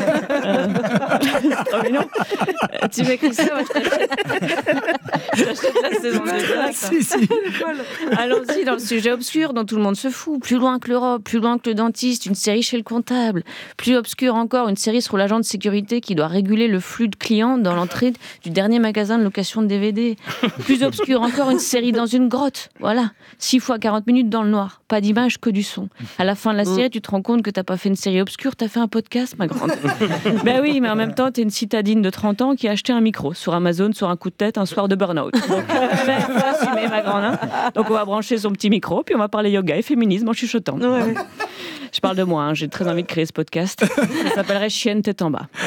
Trop mignon. Tu m'écris ça, moi je t'achète la saison 2. Si. Allons-y dans le sujet obscur dont tout le monde se fout. Plus loin que l'Europe, plus loin que le dentiste, une série chez le comptable. Plus obscur encore, une série sur l'agent de sécurité qui doit réguler le flux de clients dans l'entrée du dernier magasin de location de DVD. Plus obscur encore, une série dans une grotte. Voilà, 6 fois 40 minutes dans le noir. Pas d'image, que du son. À la fin de la série, tu te rends compte que t'as pas fait une série obscure, t'as fait un podcast, ma grande. Ben oui, mais en même temps, t'es une citadine de 30 ans qui a acheté un micro sur Amazon sur un coup de tête un soir de burn-out. Donc, faut assumer, ma grande. Donc, on va brancher son petit micro, puis on va parler yoga et féminisme en chuchotant. Ouais. Je parle de moi, j'ai très envie de créer ce podcast. Ça s'appellerait Chienne tête en bas.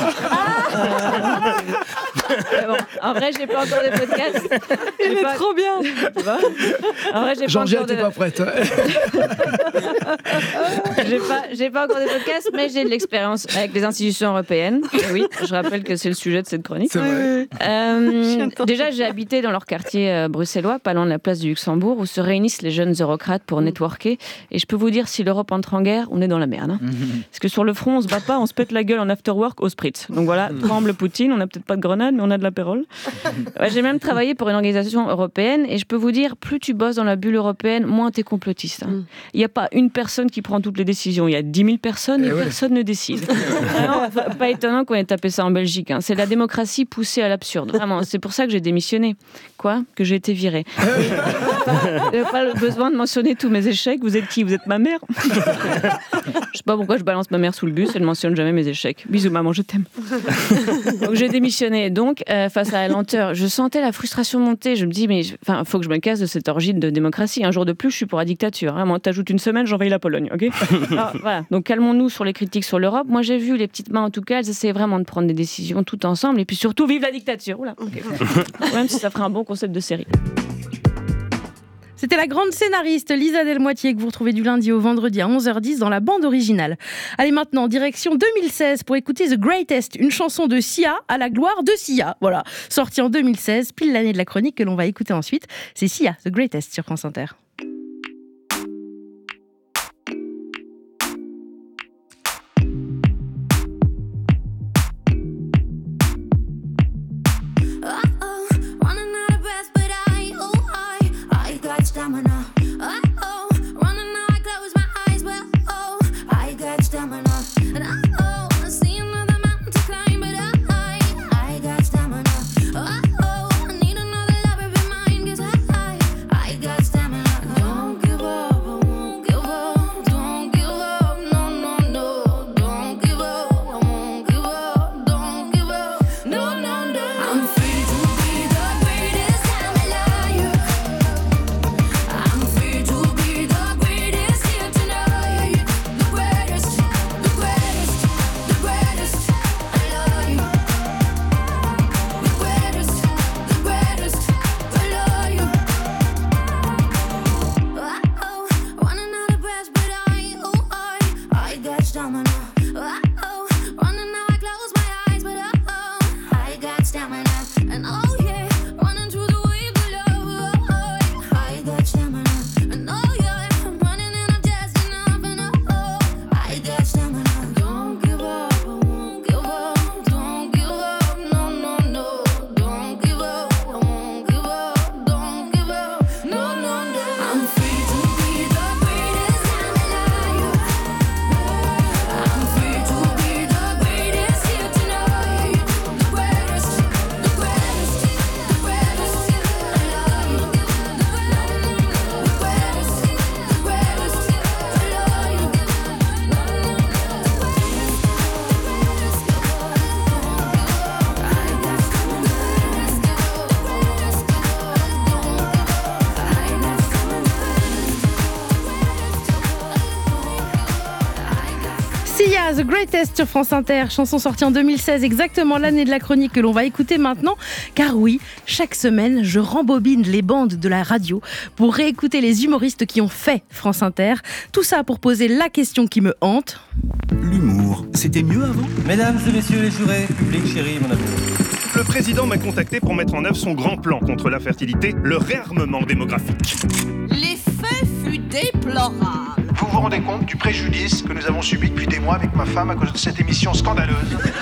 Bon, en vrai, j'ai pas encore de podcast. Il est trop bien. Tu vois ? En vrai, j'ai Jean-Gia, pas encore t'es pas prête. J'ai pas encore de podcast, mais j'ai de l'expérience avec les institutions européennes. Et oui, je rappelle que c'est le sujet de cette chronique. C'est vrai. Déjà, j'ai habité dans leur quartier bruxellois, pas loin de la place du Luxembourg, où se réunissent les jeunes eurocrates pour networker. Et je peux vous dire, si l'Europe entre en guerre, on est dans la merde. Parce que sur le front, on se bat pas, on se pète la gueule en afterwork au spritz. Donc voilà, tremble Poutine, on n'a peut-être pas de grenade, mais on a de l'apérole. Ouais, j'ai même travaillé pour une organisation européenne, et je peux vous dire, plus tu bosses dans la bulle européenne, moins t'es complotiste. Il n'y a pas une personne qui prend toutes les décisions, il y a 10 000 personnes et personne ne décide. Vraiment, pas étonnant qu'on ait tapé ça en Belgique. C'est la démocratie poussée à l'absurde. Vraiment, c'est pour ça que j'ai démissionné. Quoi ? Que j'ai été virée. Je n'ai pas besoin de mentionner tous mes échecs. Vous êtes qui ? Vous êtes ma mère ? Je sais pas pourquoi je balance ma mère sous le bus, elle ne mentionne jamais mes échecs. Bisous maman, je t'aime. Donc j'ai démissionné. Donc face à la lenteur, je sentais la frustration monter. Je me dis mais faut que je me casse de cette orgie de démocratie. Un jour de plus, je suis pour la dictature. Moi, t'ajoutes une semaine, j'envahis la Pologne, ok ? Alors, voilà. Donc calmons-nous sur les critiques sur l'Europe. Moi, j'ai vu les petites mains en tout cas, elles essayaient vraiment de prendre des décisions tout ensemble et puis surtout vive la dictature. Oula. Okay. Même si ça ferait un bon concept de série. C'était la grande scénariste Lisa Delmoitier que vous retrouvez du lundi au vendredi à 11h10 dans la bande originale. Allez maintenant, direction 2016 pour écouter The Greatest, une chanson de Sia à la gloire de Sia. Voilà, sortie en 2016, pile l'année de la chronique que l'on va écouter ensuite. C'est Sia, The Greatest sur France Inter. stamina. And oh yeah, running through the way below. I got stamina. And oh yeah, I'm running and I'm just enough. And oh, I got stamina. Don't give up, I won't give up. Don't give up, no, no, no. Don't give up, I won't give up. Don't give up, no, no, no. I'm free to be the greatest I'm alive. I'm free to be the greatest here tonight. The greatest, the greatest, the greatest alive. The greatest, the greatest Sia, The Greatest sur France Inter, chanson sortie en 2016, exactement l'année de la chronique que l'on va écouter maintenant. Car oui, chaque semaine, je rembobine les bandes de la radio pour réécouter les humoristes qui ont fait France Inter. Tout ça pour poser la question qui me hante. L'humour, c'était mieux avant? Mesdames et messieurs les jurés, public chéri, mon amour. Le président m'a contacté pour mettre en œuvre son grand plan contre l'infertilité, le réarmement démographique. L'effet fut déplorable. Vous vous rendez compte du préjudice que nous avons subi depuis des mois avec ma femme à cause de cette émission scandaleuse?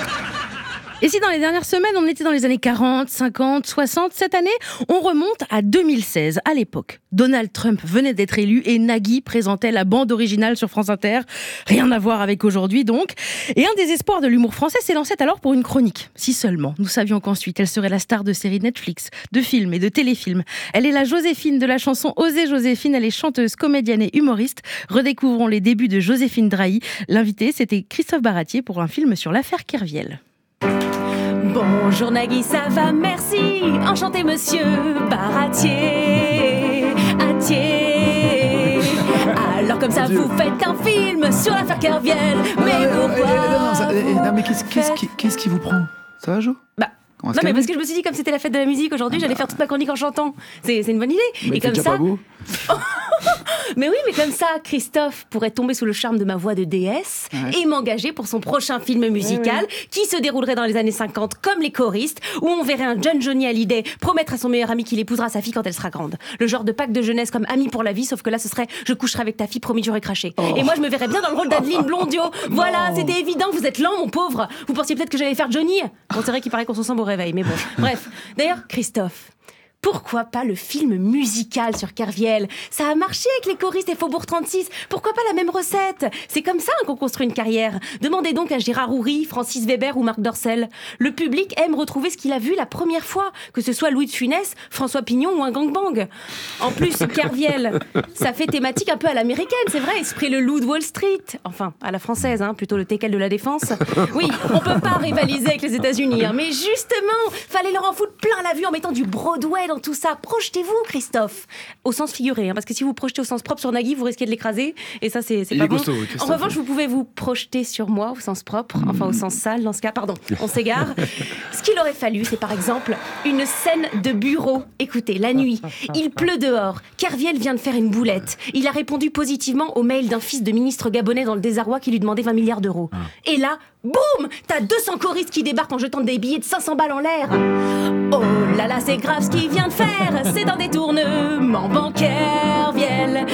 Et si dans les dernières semaines, on était dans les années 40, 50, 60, cette année, on remonte à 2016. À l'époque, Donald Trump venait d'être élu et Nagui présentait la bande originale sur France Inter. Rien à voir avec aujourd'hui donc. Et un des espoirs de l'humour français s'élançait alors pour une chronique. Si seulement nous savions qu'ensuite elle serait la star de séries Netflix, de films et de téléfilms. Elle est la Joséphine de la chanson Osez Joséphine. Elle est chanteuse, comédienne et humoriste. Redécouvrons les débuts de Joséphine Drahi. L'invité, c'était Christophe Baratier pour un film sur l'affaire Kerviel. Bonjour Nagui, ça va, merci. Enchanté monsieur Baratier. Atier. Alors comme ça, vous faites un film sur l'affaire Kerviel. Mais pourquoi Non mais qu'est-ce qui vous prend? Ça va, Jo? Non mais parce que je me suis dit comme c'était la fête de la musique aujourd'hui, j'allais faire toute ma chronique en chantant. C'est une bonne idée. Mais et comme ça. Pas beau. Mais oui, mais comme ça, Christophe pourrait tomber sous le charme de ma voix de déesse et m'engager pour son prochain film musical qui se déroulerait dans les années 50 comme Les Choristes, où on verrait un jeune Johnny Hallyday promettre à son meilleur ami qu'il épousera sa fille quand elle sera grande. Le genre de pacte de jeunesse comme Amis pour la vie, sauf que là ce serait je coucherai avec ta fille, promis j'aurai craché. Et moi je me verrais bien dans le rôle d'Adeline Blondio. Voilà, c'était évident, vous êtes lent mon pauvre. Vous pensiez peut-être que j'allais faire Johnny? Bon, c'est vrai qu'il paraît qu'on se sent au réveil, mais bon. Bref, d'ailleurs, Christophe, pourquoi pas le film musical sur Kerviel? Ça a marché avec Les Choristes et Faubourg 36. Pourquoi pas la même recette? C'est comme ça qu'on construit une carrière. Demandez donc à Gérard Houry, Francis Weber ou Marc Dorcel. Le public aime retrouver ce qu'il a vu la première fois, que ce soit Louis de Funès, François Pignon ou un gangbang. En plus, Kerviel, ça fait thématique un peu à l'américaine, c'est vrai, esprit le loup de Wall Street. Enfin, à la française, plutôt le teckel de la défense. Oui, on peut pas rivaliser avec les États-Unis, mais justement, fallait leur en foutre plein la vue en mettant du Broadway dans tout ça. Projetez-vous, Christophe, au sens figuré, parce que si vous projetez au sens propre sur Nagui, vous risquez de l'écraser, et ça c'est pas bon. En revanche, vous pouvez vous projeter sur moi au sens propre, enfin au sens sale dans ce cas, pardon, on s'égare. Ce qu'il aurait fallu, c'est par exemple une scène de bureau. Écoutez, la nuit, il pleut dehors, Kerviel vient de faire une boulette, il a répondu positivement au mail d'un fils de ministre gabonais dans le désarroi qui lui demandait 20 milliards d'euros. Et là, boum, t'as 200 choristes qui débarquent en jetant des billets de 500 balles en l'air. Oh là là, c'est grave ce qu'il vient de faire, c'est un détournement bancaire, viel.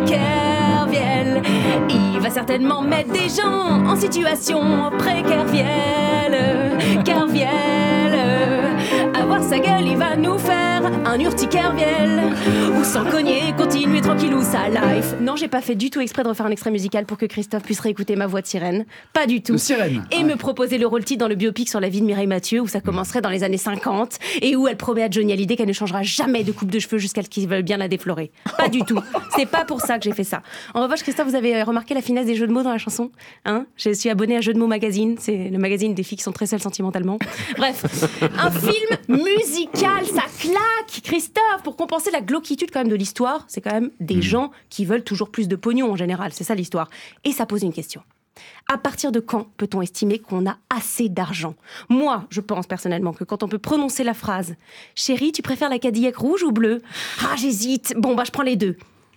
Il va certainement mettre des gens en situation précaire, Kerviel. À voir sa gueule, il va nous faire un urticaire-viel. Ou sans cogner, continuer tranquillou sa life. Non, j'ai pas fait du tout exprès de refaire un extrait musical pour que Christophe puisse réécouter ma voix de sirène. Pas du tout. Et me proposer le rôle titre dans le biopic sur la vie de Mireille Mathieu, où ça commencerait dans les années 50 et où elle promet à Johnny Hallyday qu'elle ne changera jamais de coupe de cheveux jusqu'à ce qu'ils veulent bien la déflorer. Pas du tout. C'est pas pour ça que j'ai fait ça. En revanche, Christophe, vous avez remarqué la finesse des jeux de mots dans la chanson? Je suis abonnée à Jeux de mots magazine. C'est le magazine des filles qui sont très seules sentimentalement. Bref, un film musical, ça claque, Christophe, pour compenser la glauquitude quand même de l'histoire. C'est quand même des gens qui veulent toujours plus de pognon en général, c'est ça l'histoire. Et ça pose une question. À partir de quand peut-on estimer qu'on a assez d'argent? Moi, je pense personnellement que quand on peut prononcer la phrase « Chérie, tu préfères la Cadillac rouge ou bleue ?» Ah, j'hésite. Bon, je prends les deux.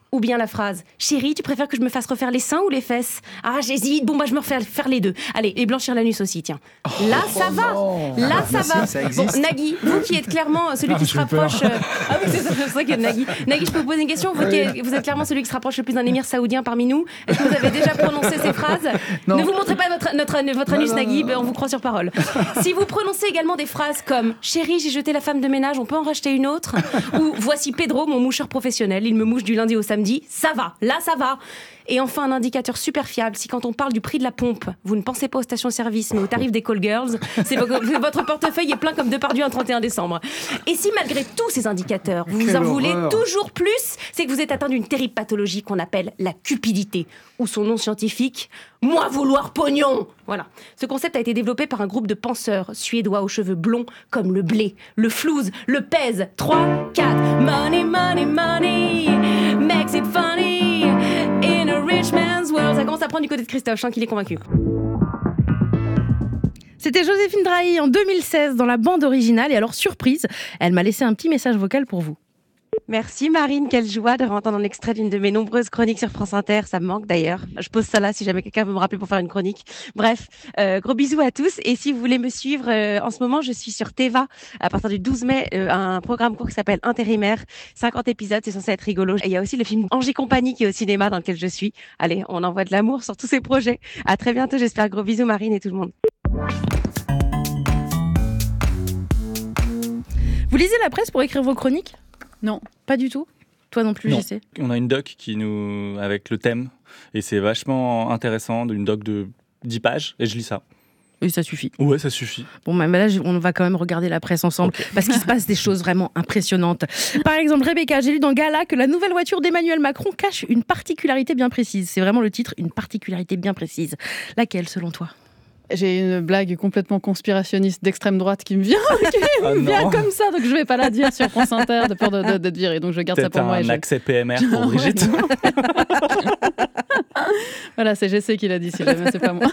Ou bien la phrase « Chérie, tu préfères que je me fasse refaire les seins ou les fesses ?»« Ah, j'hésite, bon bah je me refais faire les deux. » Allez, et blanchir l'anus aussi, tiens. Là, ça va. Là, ça va. Ça existe. Bon, Nagui, vous qui êtes clairement celui qui se rapproche... Ah oui, c'est ça qu'il y a Nagui. Nagui, je peux vous poser une question. Vous êtes clairement celui qui se rapproche le plus d'un émir saoudien parmi nous. Est-ce que vous avez déjà prononcé ces phrases ? Non. Ne vous montrez pas votre anus, Nagui, on vous croit sur parole. Si vous prononcez également des phrases comme « Chérie, j'ai jeté la femme de ménage, on peut en racheter une autre ?» ou « Voici Pedro, mon moucheur professionnel, il me mouche du lundi au samedi. » Ça va. Là, ça va. Et enfin, un indicateur super fiable, si quand on parle du prix de la pompe, vous ne pensez pas aux stations-service, mais au tarif des call girls, c'est votre portefeuille est plein comme Depardieu un 31 décembre. Et si malgré tous ces indicateurs, vous vous en voulez toujours plus, c'est que vous êtes atteint d'une terrible pathologie qu'on appelle la cupidité, ou son nom scientifique, moi vouloir pognon. Voilà. Ce concept a été développé par un groupe de penseurs suédois aux cheveux blonds comme le blé, le flouze, le pèse. 3, 4. Money, money, money makes it funny in a rich man's world. Ça commence à prendre du côté de Christophe, je sens qu'il est convaincu. C'était Joséphine Drahi en 2016 dans la bande originale. Et alors, surprise, elle m'a laissé un petit message vocal pour vous. Merci Marine, quelle joie de entendre un extrait d'une de mes nombreuses chroniques sur France Inter, ça me manque d'ailleurs. Je pose ça là si jamais quelqu'un veut me rappeler pour faire une chronique. Bref, gros bisous à tous et si vous voulez me suivre, en ce moment je suis sur Teva à partir du 12 mai, un programme court qui s'appelle Intérimaire, 50 épisodes, c'est censé être rigolo. Et il y a aussi le film Angie Compagnie qui est au cinéma dans lequel je suis. Allez, on envoie de l'amour sur tous ces projets. À très bientôt, j'espère. Gros bisous Marine et tout le monde. Vous lisez la presse pour écrire vos chroniques ? Non. Pas du tout ? Toi non plus, Non. je sais. On a une doc avec le thème et c'est vachement intéressant, une doc de 10 pages et je lis ça. Oui, ça suffit. Ouais, ça suffit. Bon, mais là, on va quand même regarder la presse ensemble parce qu'il se passe des choses vraiment impressionnantes. Par exemple, Rebecca, j'ai lu dans Gala que la nouvelle voiture d'Emmanuel Macron cache une particularité bien précise. C'est vraiment le titre, une particularité bien précise. Laquelle, selon toi ? J'ai une blague complètement conspirationniste d'extrême droite qui me vient, comme ça, donc je vais pas la dire sur France Inter de peur d'être virée, donc je garde ça pour moi. Peut-être un accès PMR pour Brigitte. Voilà, c'est GC qui l'a dit, si jamais c'est pas moi.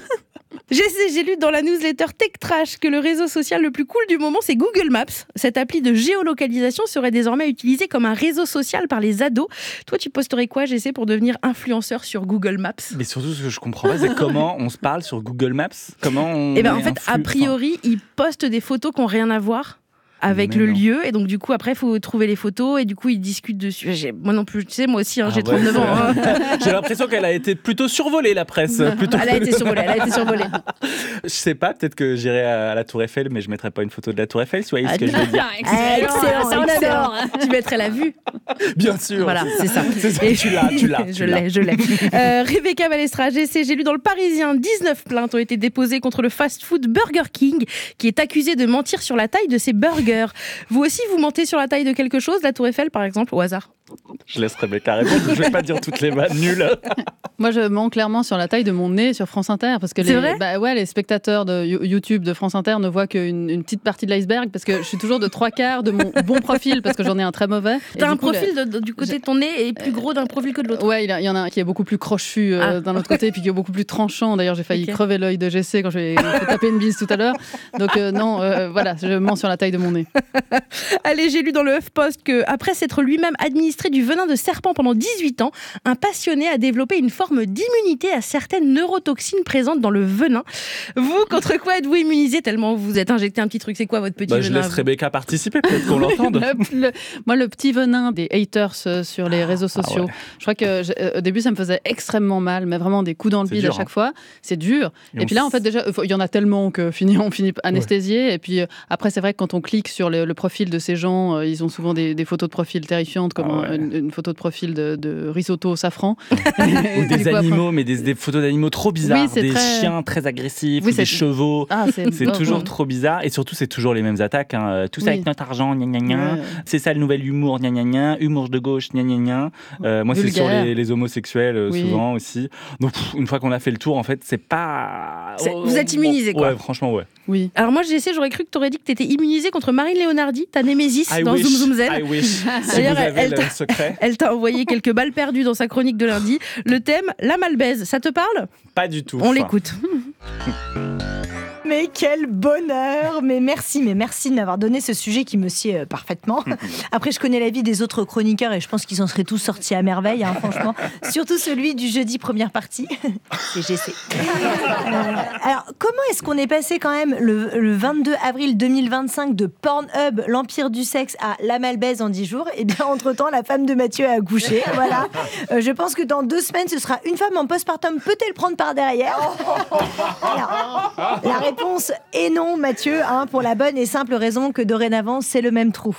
J'ai lu dans la newsletter Tech Trash que le réseau social le plus cool du moment, c'est Google Maps. Cette appli de géolocalisation serait désormais utilisée comme un réseau social par les ados. Toi, tu posterais quoi, GC, pour devenir influenceur sur Google Maps ? Mais surtout, ce que je comprends pas, c'est comment on se parle sur Google Maps. Comment on. Eh ben, en fait, a priori, ils postent des photos qui n'ont rien à voir avec le lieu, et donc du coup après il faut trouver les photos et du coup ils discutent dessus. Moi non plus, tu sais, moi aussi j'ai 39 ans. J'ai l'impression qu'elle a été plutôt survolée, la presse. Elle a été survolée. Je sais pas, peut-être que j'irai à la Tour Eiffel, mais je mettrai pas une photo de la Tour Eiffel, soyez ce que je veux dire. Excellent, ça on adore. Tu mettrais la vue. Bien sûr. Voilà, c'est ça. Et tu l'as. Je l'ai. Rebecca Balestra, j'ai lu dans le Parisien, 19 plaintes ont été déposées contre le fast-food Burger King, qui est accusé de mentir sur la taille de ses burgers. Vous aussi, vous mentez sur la taille de quelque chose, la Tour Eiffel par exemple, au hasard ? Je laisse Rebecca répondre, je vais pas dire toutes les vannes nulles. Moi, je mens clairement sur la taille de mon nez sur France Inter, parce que les spectateurs de YouTube de France Inter ne voient qu'une petite partie de l'iceberg, parce que je suis toujours de 3/4 de mon bon profil, parce que j'en ai un très mauvais. T'as un profil du côté de ton nez est plus gros d'un profil que de l'autre. Ouais, il y en a un qui est beaucoup plus crochu d'un autre côté, et puis qui est beaucoup plus tranchant. D'ailleurs, j'ai failli crever l'œil de GC quand j'ai tapé une bise tout à l'heure. Donc voilà, je mens sur la taille de mon nez. Allez, j'ai lu dans le HuffPost qu'après s'être lui-même administré du venin de serpent pendant 18 ans, un passionné a développé une forme d'immunité à certaines neurotoxines présentes dans le venin. Vous, contre quoi êtes-vous immunisé tellement vous vous êtes injecté un petit truc ? C'est quoi votre petit venin ? Je laisse Rebecca participer, peut-être qu'on l'entende. Moi, le petit venin des haters sur les réseaux sociaux, je crois que au début, ça me faisait extrêmement mal, mais vraiment des coups dans le bide à chaque fois. C'est dur. Et puis là, en fait, déjà, il y en a tellement qu'on finit anesthésié. Et puis après, c'est vrai que quand on clique sur le profil de ces gens, ils ont souvent des photos de profil terrifiantes, comme une photo de profil de risotto au safran. Ou des animaux, mais des photos d'animaux trop bizarres, chiens très agressifs, des chevaux. C'est toujours trop bizarre. Et surtout, c'est toujours les mêmes attaques. Tout ça avec notre argent, gna gna gna. C'est ça le nouvel humour, gna gna gna. Humour de gauche, gna gna gna. Moi, c'est sur les homosexuels souvent aussi. Donc, une fois qu'on a fait le tour, en fait, c'est pas. Vous êtes immunisé, quoi. Ouais, franchement, ouais. Oui. Alors moi, j'aurais cru que t'aurais dit que t'étais immunisé contre Marine Léonardi, ta némésis dans Zoom Zoom Zen. I wish. Si vous avez le secret. Elle t'a envoyé quelques balles perdues dans sa chronique de lundi. Le thème, la malbaise, ça te parle ? Pas du tout. On l'écoute. Mais quel bonheur! Mais merci de m'avoir donné ce sujet qui me sied parfaitement. Après, je connais la vie des autres chroniqueurs et je pense qu'ils en seraient tous sortis à merveille, hein, franchement. Surtout celui du jeudi première partie. CGC. Alors, comment est-ce qu'on est passé quand même le 22 avril 2025 de Pornhub, l'empire du sexe, à la malbaise en 10 jours? Eh bien, entre-temps, la femme de Mathieu a accouché. Voilà. Je pense que dans 2 semaines, ce sera une femme en postpartum. Peut-elle prendre par derrière? Alors, la réponse est non, Mathieu, hein, pour la bonne et simple raison que dorénavant, c'est le même trou.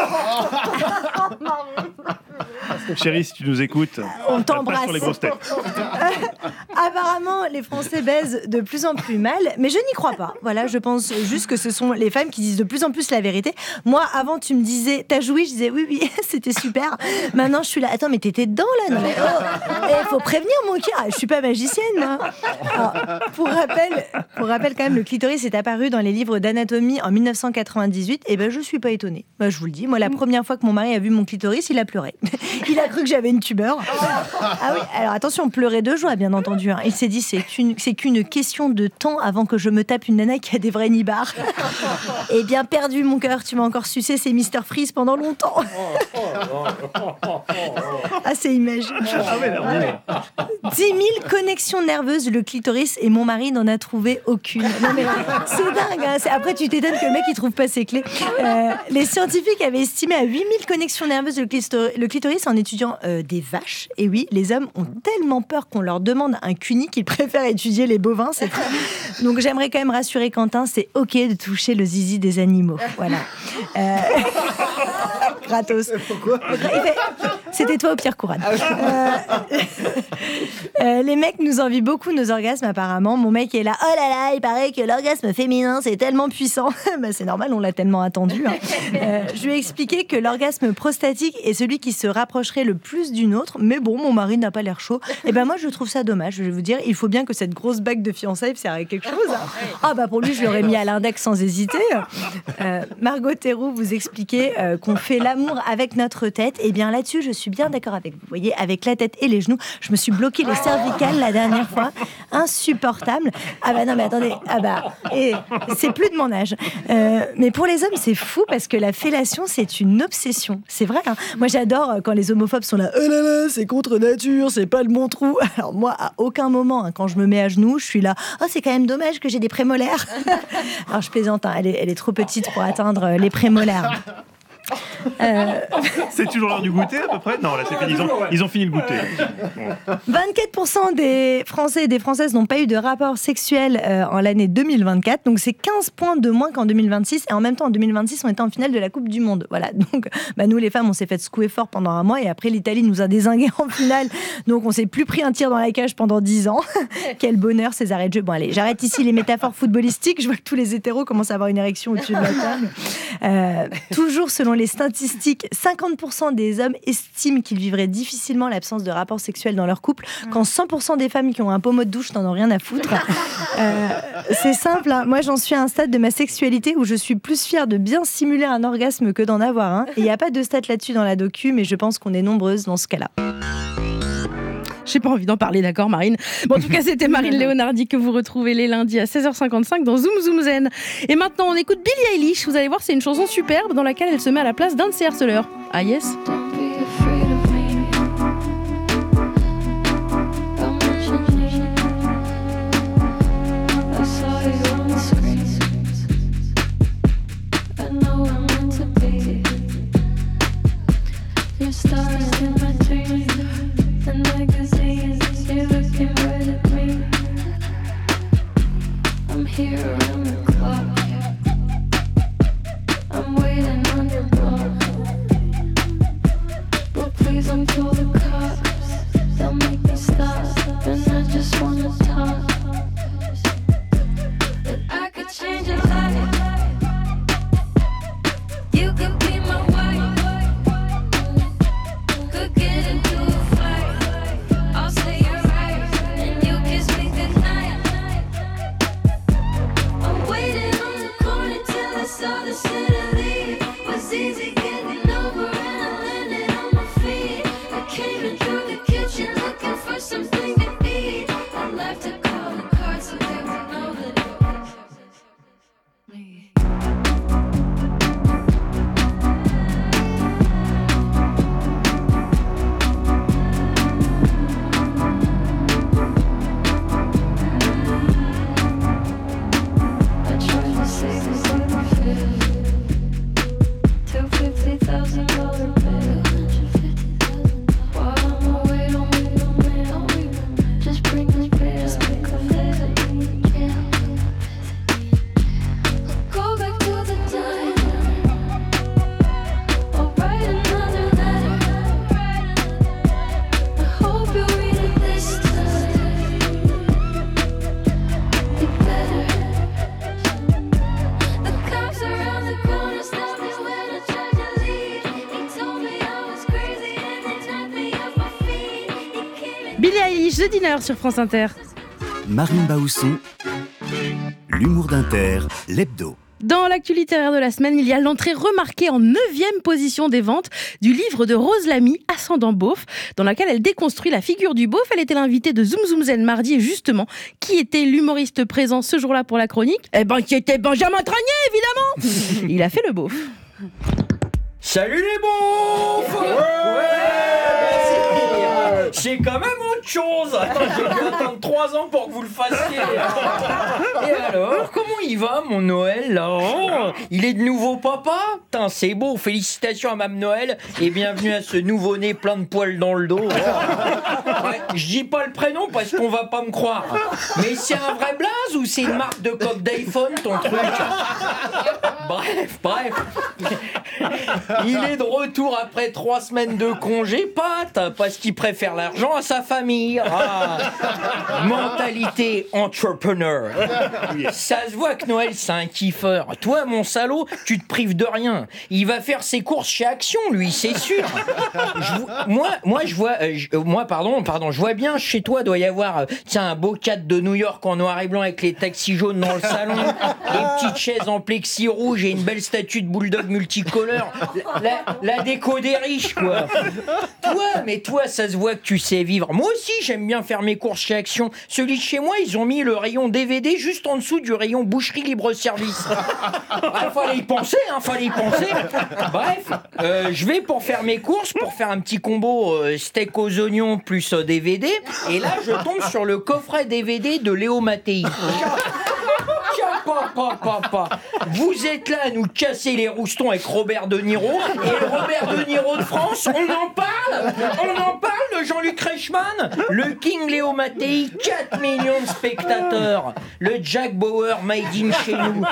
Chérie, si tu nous écoutes, on t'embrasse. Sur les grosses têtes. Apparemment, les Français baisent de plus en plus mal, mais je n'y crois pas. Voilà, je pense juste que ce sont les femmes qui disent de plus en plus la vérité. Moi, avant, tu me disais, t'as joui? Je disais oui, c'était super. Maintenant, je suis là, attends, mais t'étais dedans là? Non, mais faut prévenir mon cœur. Je suis pas magicienne, moi. Alors, pour rappel, quand même, le clitoris est apparu dans les livres d'anatomie en 1998. Et ben, je suis pas étonnée. Ben, je vous le dis, moi, la première fois que mon mari a vu mon clitoris, il a pleuré. Il a cru que j'avais une tumeur. Ah oui, alors attention, pleurer de joie, bien entendu. Hein. Il s'est dit, c'est qu'une question de temps avant que je me tape une nana qui a des vrais nibards. Eh bien, perdu mon cœur, tu m'as encore sucé ces Mr Freeze pendant longtemps. Ah, c'est imaginaire. 10 000 connexions nerveuses, le clitoris, et mon mari n'en a trouvé aucune. Non mais c'est dingue, hein. Après tu t'étonnes que le mec il trouve pas ses clés. Les scientifiques avaient estimé à 8 000 connexions nerveuses le clitoris en étudiant des vaches. Et oui, les hommes ont tellement peur qu'on leur demande un cuni qu'ils préfèrent étudier les bovins. Donc j'aimerais quand même rassurer Quentin, c'est ok de toucher le zizi des animaux. Voilà. Gratos. Pourquoi? C'était toi au Pierre Couronne. Les mecs nous envient beaucoup nos orgasmes apparemment. Mon mec est là, oh là là, il paraît que l'orgasme féminin c'est tellement puissant. Bah, c'est normal, on l'a tellement attendu. Hein. Je lui ai expliqué que l'orgasme prostatique est celui qui se rapprocherait le plus d'une autre. Mais bon, mon mari n'a pas l'air chaud. Et ben moi je trouve ça dommage. Je vais vous dire, il faut bien que cette grosse bague de fiançailles serve à quelque chose. Hein. Ah bah pour lui je l'aurais mis à l'index sans hésiter. Margot Théroux, vous expliquez qu'on fait l'amour avec notre tête. Et bien là-dessus je suis bien d'accord avec vous. Vous voyez, avec la tête et les genoux, je me suis bloqué les cervicales la dernière fois. Insupportable. Ah bah non mais attendez, ah bah et c'est plus de mon âge. Mais pour les hommes c'est fou parce que la fellation c'est une obsession. C'est vrai. Hein. Moi j'adore quand les homophobes sont là. Oh là là, c'est contre nature, c'est pas le bon trou. Alors moi à aucun moment hein, quand je me mets à genoux, je suis là. Oh c'est quand même dommage que j'ai des prémolaires. Alors je plaisante. Hein, elle est trop petite pour atteindre les prémolaires. C'est toujours l'heure du goûter à peu près? Non, là c'est fini, ils ont fini le goûter. 24% des Français et des Françaises n'ont pas eu de rapport sexuel en l'année 2024, donc c'est 15 points de moins qu'en 2026, et en même temps en 2026 on était en finale de la Coupe du Monde. Voilà, donc bah, nous les femmes on s'est fait secouer fort pendant un mois, et après l'Italie nous a dézingués en finale, donc on s'est plus pris un tir dans la cage pendant 10 ans. Quel bonheur ces arrêts de jeu. Bon allez, j'arrête ici les métaphores footballistiques, je vois que tous les hétéros commencent à avoir une érection au-dessus de la table. Toujours selon les statistiques, 50% des hommes estiment qu'ils vivraient difficilement l'absence de rapport sexuel dans leur couple, quand 100% des femmes qui ont un pommeau de douche n'en ont rien à foutre. C'est simple, hein. Moi j'en suis à un stade de ma sexualité où je suis plus fière de bien simuler un orgasme que d'en avoir un. Et il n'y a pas de stat là-dessus dans la docu, mais je pense qu'on est nombreuses dans ce cas-là. J'ai pas envie d'en parler, d'accord Marine? Bon, en tout cas, c'était Marine Léonardi que vous retrouvez les lundis à 16h55 dans Zoom Zoom Zen. Et maintenant, on écoute Billie Eilish. Vous allez voir, c'est une chanson superbe dans laquelle elle se met à la place d'un de ses harceleurs. Ah yes? Billie Eilish, The Dinner sur France Inter. Marine Baousson, l'humour d'Inter, l'hebdo. Dans l'actu littéraire de la semaine, il y a l'entrée remarquée en 9e position des ventes du livre de Rose Lamy, Ascendant Beauf, dans laquelle elle déconstruit la figure du beauf. Elle était l'invitée de Zoom Zoom Zen mardi, et justement, qui était l'humoriste présent ce jour-là pour la chronique ? Eh ben, qui était Benjamin Tranier, évidemment. Il a fait le beauf. Salut les beaufs. C'est quand même autre chose. Attends, j'ai dû attendre 3 ans pour que vous le fassiez. Et alors, comment il va mon Noël là? Oh, il est de nouveau papa? Putain, c'est beau. Félicitations à Mme Noël et bienvenue à ce nouveau-né plein de poils dans le dos. Ouais, je dis pas le prénom parce qu'on va pas me croire. Mais c'est un vrai blaze ou c'est une marque de coque d'iPhone ton truc? Bref. Il est de retour après 3 semaines de congé, Pat, parce qu'il préfère l'argent à sa famille. Ah, mentalité entrepreneur. Ça se voit que Noël, c'est un kiffeur. Toi, mon salaud, tu te prives de rien. Il va faire ses courses chez Action, lui, c'est sûr. Je vois bien, chez toi, doit y avoir un beau cadre de New York en noir et blanc avec les taxis jaunes dans le salon, des petites chaises en plexi rouge et une belle statue de bulldog multicolore. La déco des riches, quoi. Toi, ça se voit que tu sais vivre. Moi aussi, j'aime bien faire mes courses chez Action. Celui de chez moi, ils ont mis le rayon DVD juste en dessous du rayon boucherie libre-service. Fallait y penser. Bref, je vais pour faire mes courses, pour faire un petit combo steak aux oignons plus DVD. Et là, je tombe sur le coffret DVD de Léo Mattei. Papa. Vous êtes là à nous casser les roustons avec Robert De Niro. Et le Robert De Niro de France, on en parle de Jean-Luc Reichmann. Le King Léo Mattei, 4 millions de spectateurs. Le Jack Bauer made in chez nous.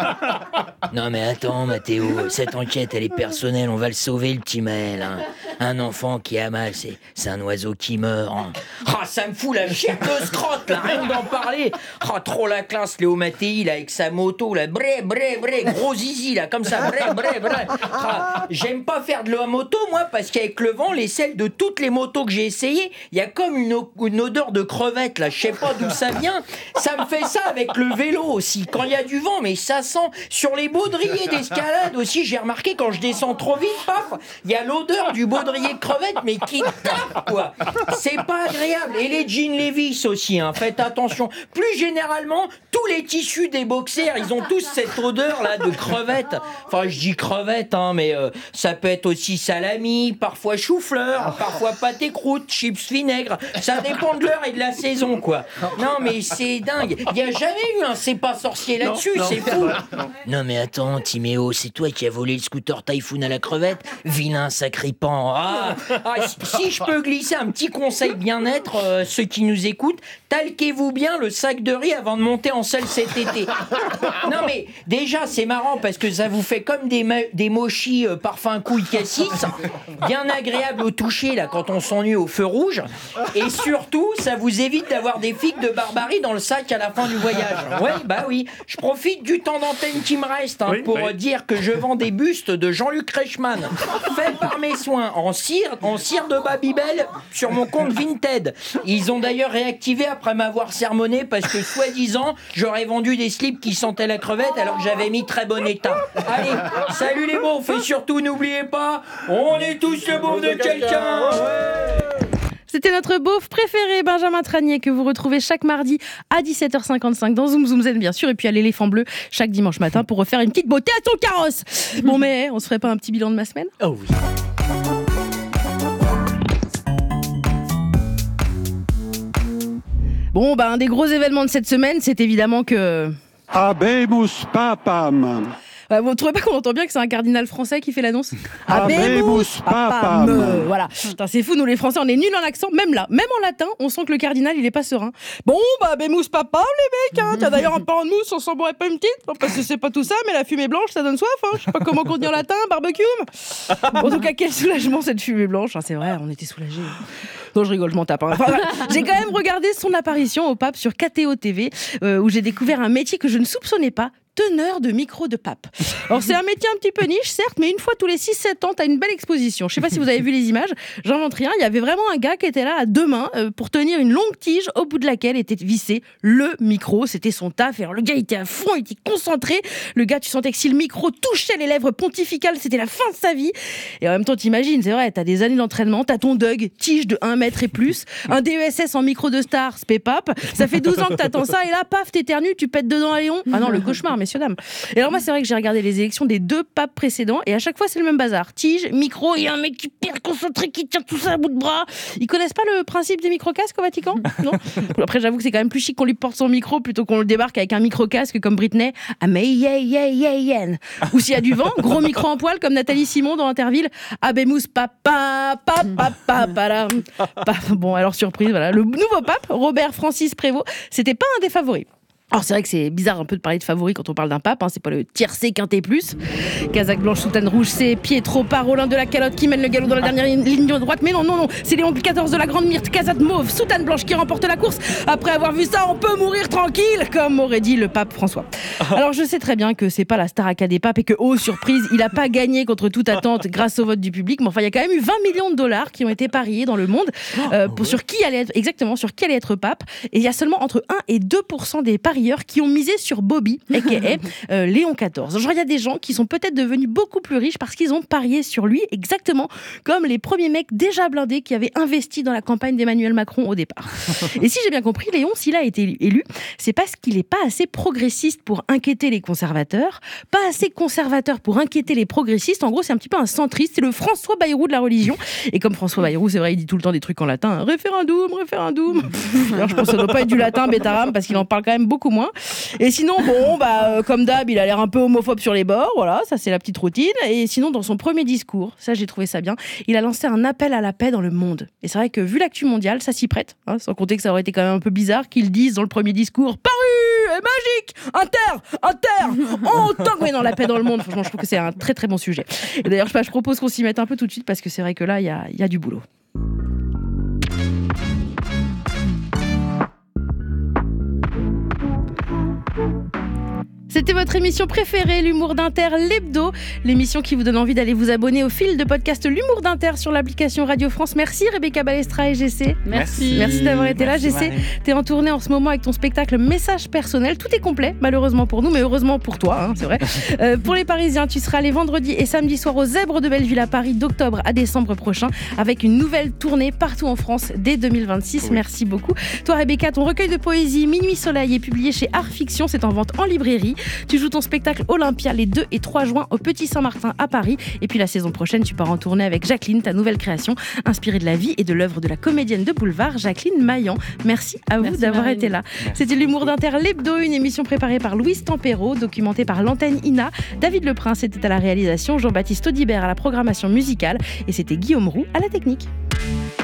Non mais attends Mathéo, cette enquête elle est personnelle, on va le sauver le petit Maël. Hein. Un enfant qui a mal, c'est un oiseau qui meurt. Hein. Ah, ça me fout la chienne de scrotte là, rien d'en parler. Ah, trop la classe Léo Mattei là avec sa moto là, bré, gros zizi là, comme ça, bré. Ah, j'aime pas faire de la moto moi parce qu'avec le vent, les selles de toutes les motos que j'ai essayées, il y a comme une odeur de crevette là, je sais pas d'où ça vient. Ça me fait ça avec le vélo aussi, quand il y a du vent, mais ça sent. Sur les baudriers d'escalade aussi, j'ai remarqué quand je descends trop vite, paf, il y a l'odeur du baudrier de crevette, mais qui tape quoi. C'est pas agréable. Et les jeans Levi's aussi, hein, faites attention. Plus généralement, tous les tissus des boxers, ils ont tous cette odeur là de crevette. Enfin, je dis crevette, hein, mais ça peut être aussi salami, parfois chou-fleur, parfois pâté croûte, chips vinaigre. Ça dépend de l'heure et de la saison, quoi. Non, mais c'est dingue. Il y a jamais eu un c'est pas sorcier là-dessus, c'est fou. Non, mais attends, Timéo, c'est toi qui as volé le scooter Typhoon à la crevette, vilain sacripant. Si je peux glisser un petit conseil bien-être, ceux qui nous écoutent, talquez-vous bien le sac de riz avant de monter en selle cet été. Non mais déjà c'est marrant parce que ça vous fait comme des mochis parfum couille cassis, bien agréable au toucher là quand on s'ennuie au feu rouge, et surtout ça vous évite d'avoir des figues de barbarie dans le sac à la fin du voyage. Ouais, bah oui, je profite du temps d'antenne qui me reste pour dire que je vends des bustes de Jean-Luc Reichmann faits par mes soins en cire de Babybel sur mon compte Vinted. Ils ont d'ailleurs réactivé après m'avoir sermonné parce que soi-disant j'aurais vendu des slips qui sentaient la crevette alors que j'avais mis très bon état. Allez, salut les beaufs et surtout n'oubliez pas, on est tous le beauf de quelqu'un. C'était notre beauf préféré, Benjamin Tranier, que vous retrouvez chaque mardi à 17h55 dans Zoom Zoom Zen, bien sûr, et puis à l'éléphant bleu chaque dimanche matin pour refaire une petite beauté à son carrosse. Bon, mais on se ferait pas un petit bilan de ma semaine ? Oh oui. Bon, un des gros événements de cette semaine, c'est évidemment que... Habemus papam. Vous ne trouvez pas qu'on entend bien que c'est un cardinal français qui fait l'annonce ? Habemus papam. Voilà. Putain, c'est fou, nous les Français, on est nuls en accent. Même là, même en latin, on sent que le cardinal, il est pas serein. Bon, habemus papam, les mecs. Hein. T'as d'ailleurs un pain en mousse, on s'en boirait pas une petite. Bon, parce que c'est pas tout ça, mais la fumée blanche, ça donne soif. Hein. Je sais pas comment on dit en latin, barbecue. En tout cas, quel soulagement cette fumée blanche. Hein, c'est vrai, on était soulagés. Non, je rigole, je m'en tape. Hein. Enfin, voilà. J'ai quand même regardé son apparition au pape sur KTO TV, où j'ai découvert un métier que je ne soupçonnais pas. teneur de micro de pape. Alors c'est un métier un petit peu niche, certes, mais une fois tous les 6-7 ans, t'as une belle exposition. Je sais pas si vous avez vu les images, j'invente rien. Il y avait vraiment un gars qui était là à 2 mains pour tenir une longue tige au bout de laquelle était vissé le micro. C'était son taf. Et alors le gars il était à fond, il était concentré. Le gars, tu sentais que si le micro touchait les lèvres pontificales, c'était la fin de sa vie. Et en même temps, t'imagines, c'est vrai, t'as des années d'entraînement, t'as ton Doug, tige de 1 mètre et plus, un DESS en micro de star, spépap. Ça fait 12 ans que t'attends ça et là, paf, t'éternues, tu pètes dedans à Léon. Ah non, le cauchemar, messieurs, dames. Et alors moi, c'est vrai que j'ai regardé les élections des 2 papes précédents et à chaque fois, c'est le même bazar. Tige, micro, il y a un mec qui est hyper concentré, qui tient tout ça à bout de bras. Ils connaissent pas le principe des micro-casques au Vatican? Non. Après, j'avoue que c'est quand même plus chic qu'on lui porte son micro plutôt qu'on le débarque avec un micro-casque comme Britney. Ah mais yeah. Ou s'il y a du vent, gros micro en poil comme Nathalie Simon dans Interville. Abemus papa. Bon, alors surprise, voilà. Le nouveau pape, Robert Francis Prévost, c'était pas un des favoris. Alors c'est vrai que c'est bizarre un peu de parler de favoris quand on parle d'un pape, hein, c'est pas le tiercé quintet plus. Casaque blanche, soutane rouge, c'est Pietro Parolin de la calotte qui mène le galop dans la dernière ligne de droite. Mais non, c'est Léon XIV de la grande myrte, casate mauve, soutane blanche qui remporte la course. Après avoir vu ça, on peut mourir tranquille, comme aurait dit le pape François. Alors je sais très bien que c'est pas la Staraca des papes et que, oh surprise, il a pas gagné contre toute attente grâce au vote du public. Mais enfin, il y a quand même eu 20 millions de dollars qui ont été pariés dans le monde sur qui allait être pape. Et il y a seulement entre 1 et 2% des paris qui ont misé sur Bobby, a.k.a. Léon XIV. Genre, il y a des gens qui sont peut-être devenus beaucoup plus riches parce qu'ils ont parié sur lui, exactement comme les premiers mecs déjà blindés qui avaient investi dans la campagne d'Emmanuel Macron au départ. Et si j'ai bien compris, Léon, s'il a été élu, c'est parce qu'il n'est pas assez progressiste pour inquiéter les conservateurs, pas assez conservateur pour inquiéter les progressistes. En gros, c'est un petit peu un centriste, c'est le François Bayrou de la religion. Et comme François Bayrou, c'est vrai, il dit tout le temps des trucs en latin, référendum. Alors je pense que ça doit pas être du latin bétaram parce qu'il en parle quand même beaucoup moins. Et sinon, comme d'hab, il a l'air un peu homophobe sur les bords, voilà, ça c'est la petite routine. Et sinon, dans son premier discours, ça j'ai trouvé ça bien, il a lancé un appel à la paix dans le monde. Et c'est vrai que vu l'actu mondiale, ça s'y prête, hein, sans compter que ça aurait été quand même un peu bizarre qu'ils disent dans le premier discours « Paru est magique, inter, on tangue dans la paix dans le monde ». Franchement, je trouve que c'est un très très bon sujet. Et d'ailleurs, je propose qu'on s'y mette un peu tout de suite parce que c'est vrai que là, il y a du boulot. C'était votre émission préférée, l'humour d'Inter, l'hebdo, l'émission qui vous donne envie d'aller vous abonner au fil de podcast L'humour d'Inter sur l'application Radio France. Merci Rebecca Balestra et GC. Merci d'avoir été là. GC, t'es en tournée en ce moment avec ton spectacle Message personnel. Tout est complet, malheureusement pour nous, mais heureusement pour toi, hein, c'est vrai. Pour les Parisiens, tu seras les vendredis et samedis soirs aux Zèbres de Belleville à Paris d'octobre à décembre prochain avec une nouvelle tournée partout en France dès 2026. Oui. Merci beaucoup. Toi Rebecca, ton recueil de poésie Minuit Soleil est publié chez Art Fiction, c'est en vente en librairie. Tu joues ton spectacle Olympia les 2 et 3 juin au Petit Saint-Martin à Paris. Et puis la saison prochaine, tu pars en tournée avec Jacqueline, ta nouvelle création, inspirée de la vie et de l'œuvre de la comédienne de boulevard, Jacqueline Maillan. Merci à vous d'avoir été là. C'était l'humour d'Inter, l'hebdo, une émission préparée par Louise Tempero, documentée par l'antenne INA. David Leprince était à la réalisation, Jean-Baptiste Audibert à la programmation musicale et c'était Guillaume Roux à la technique.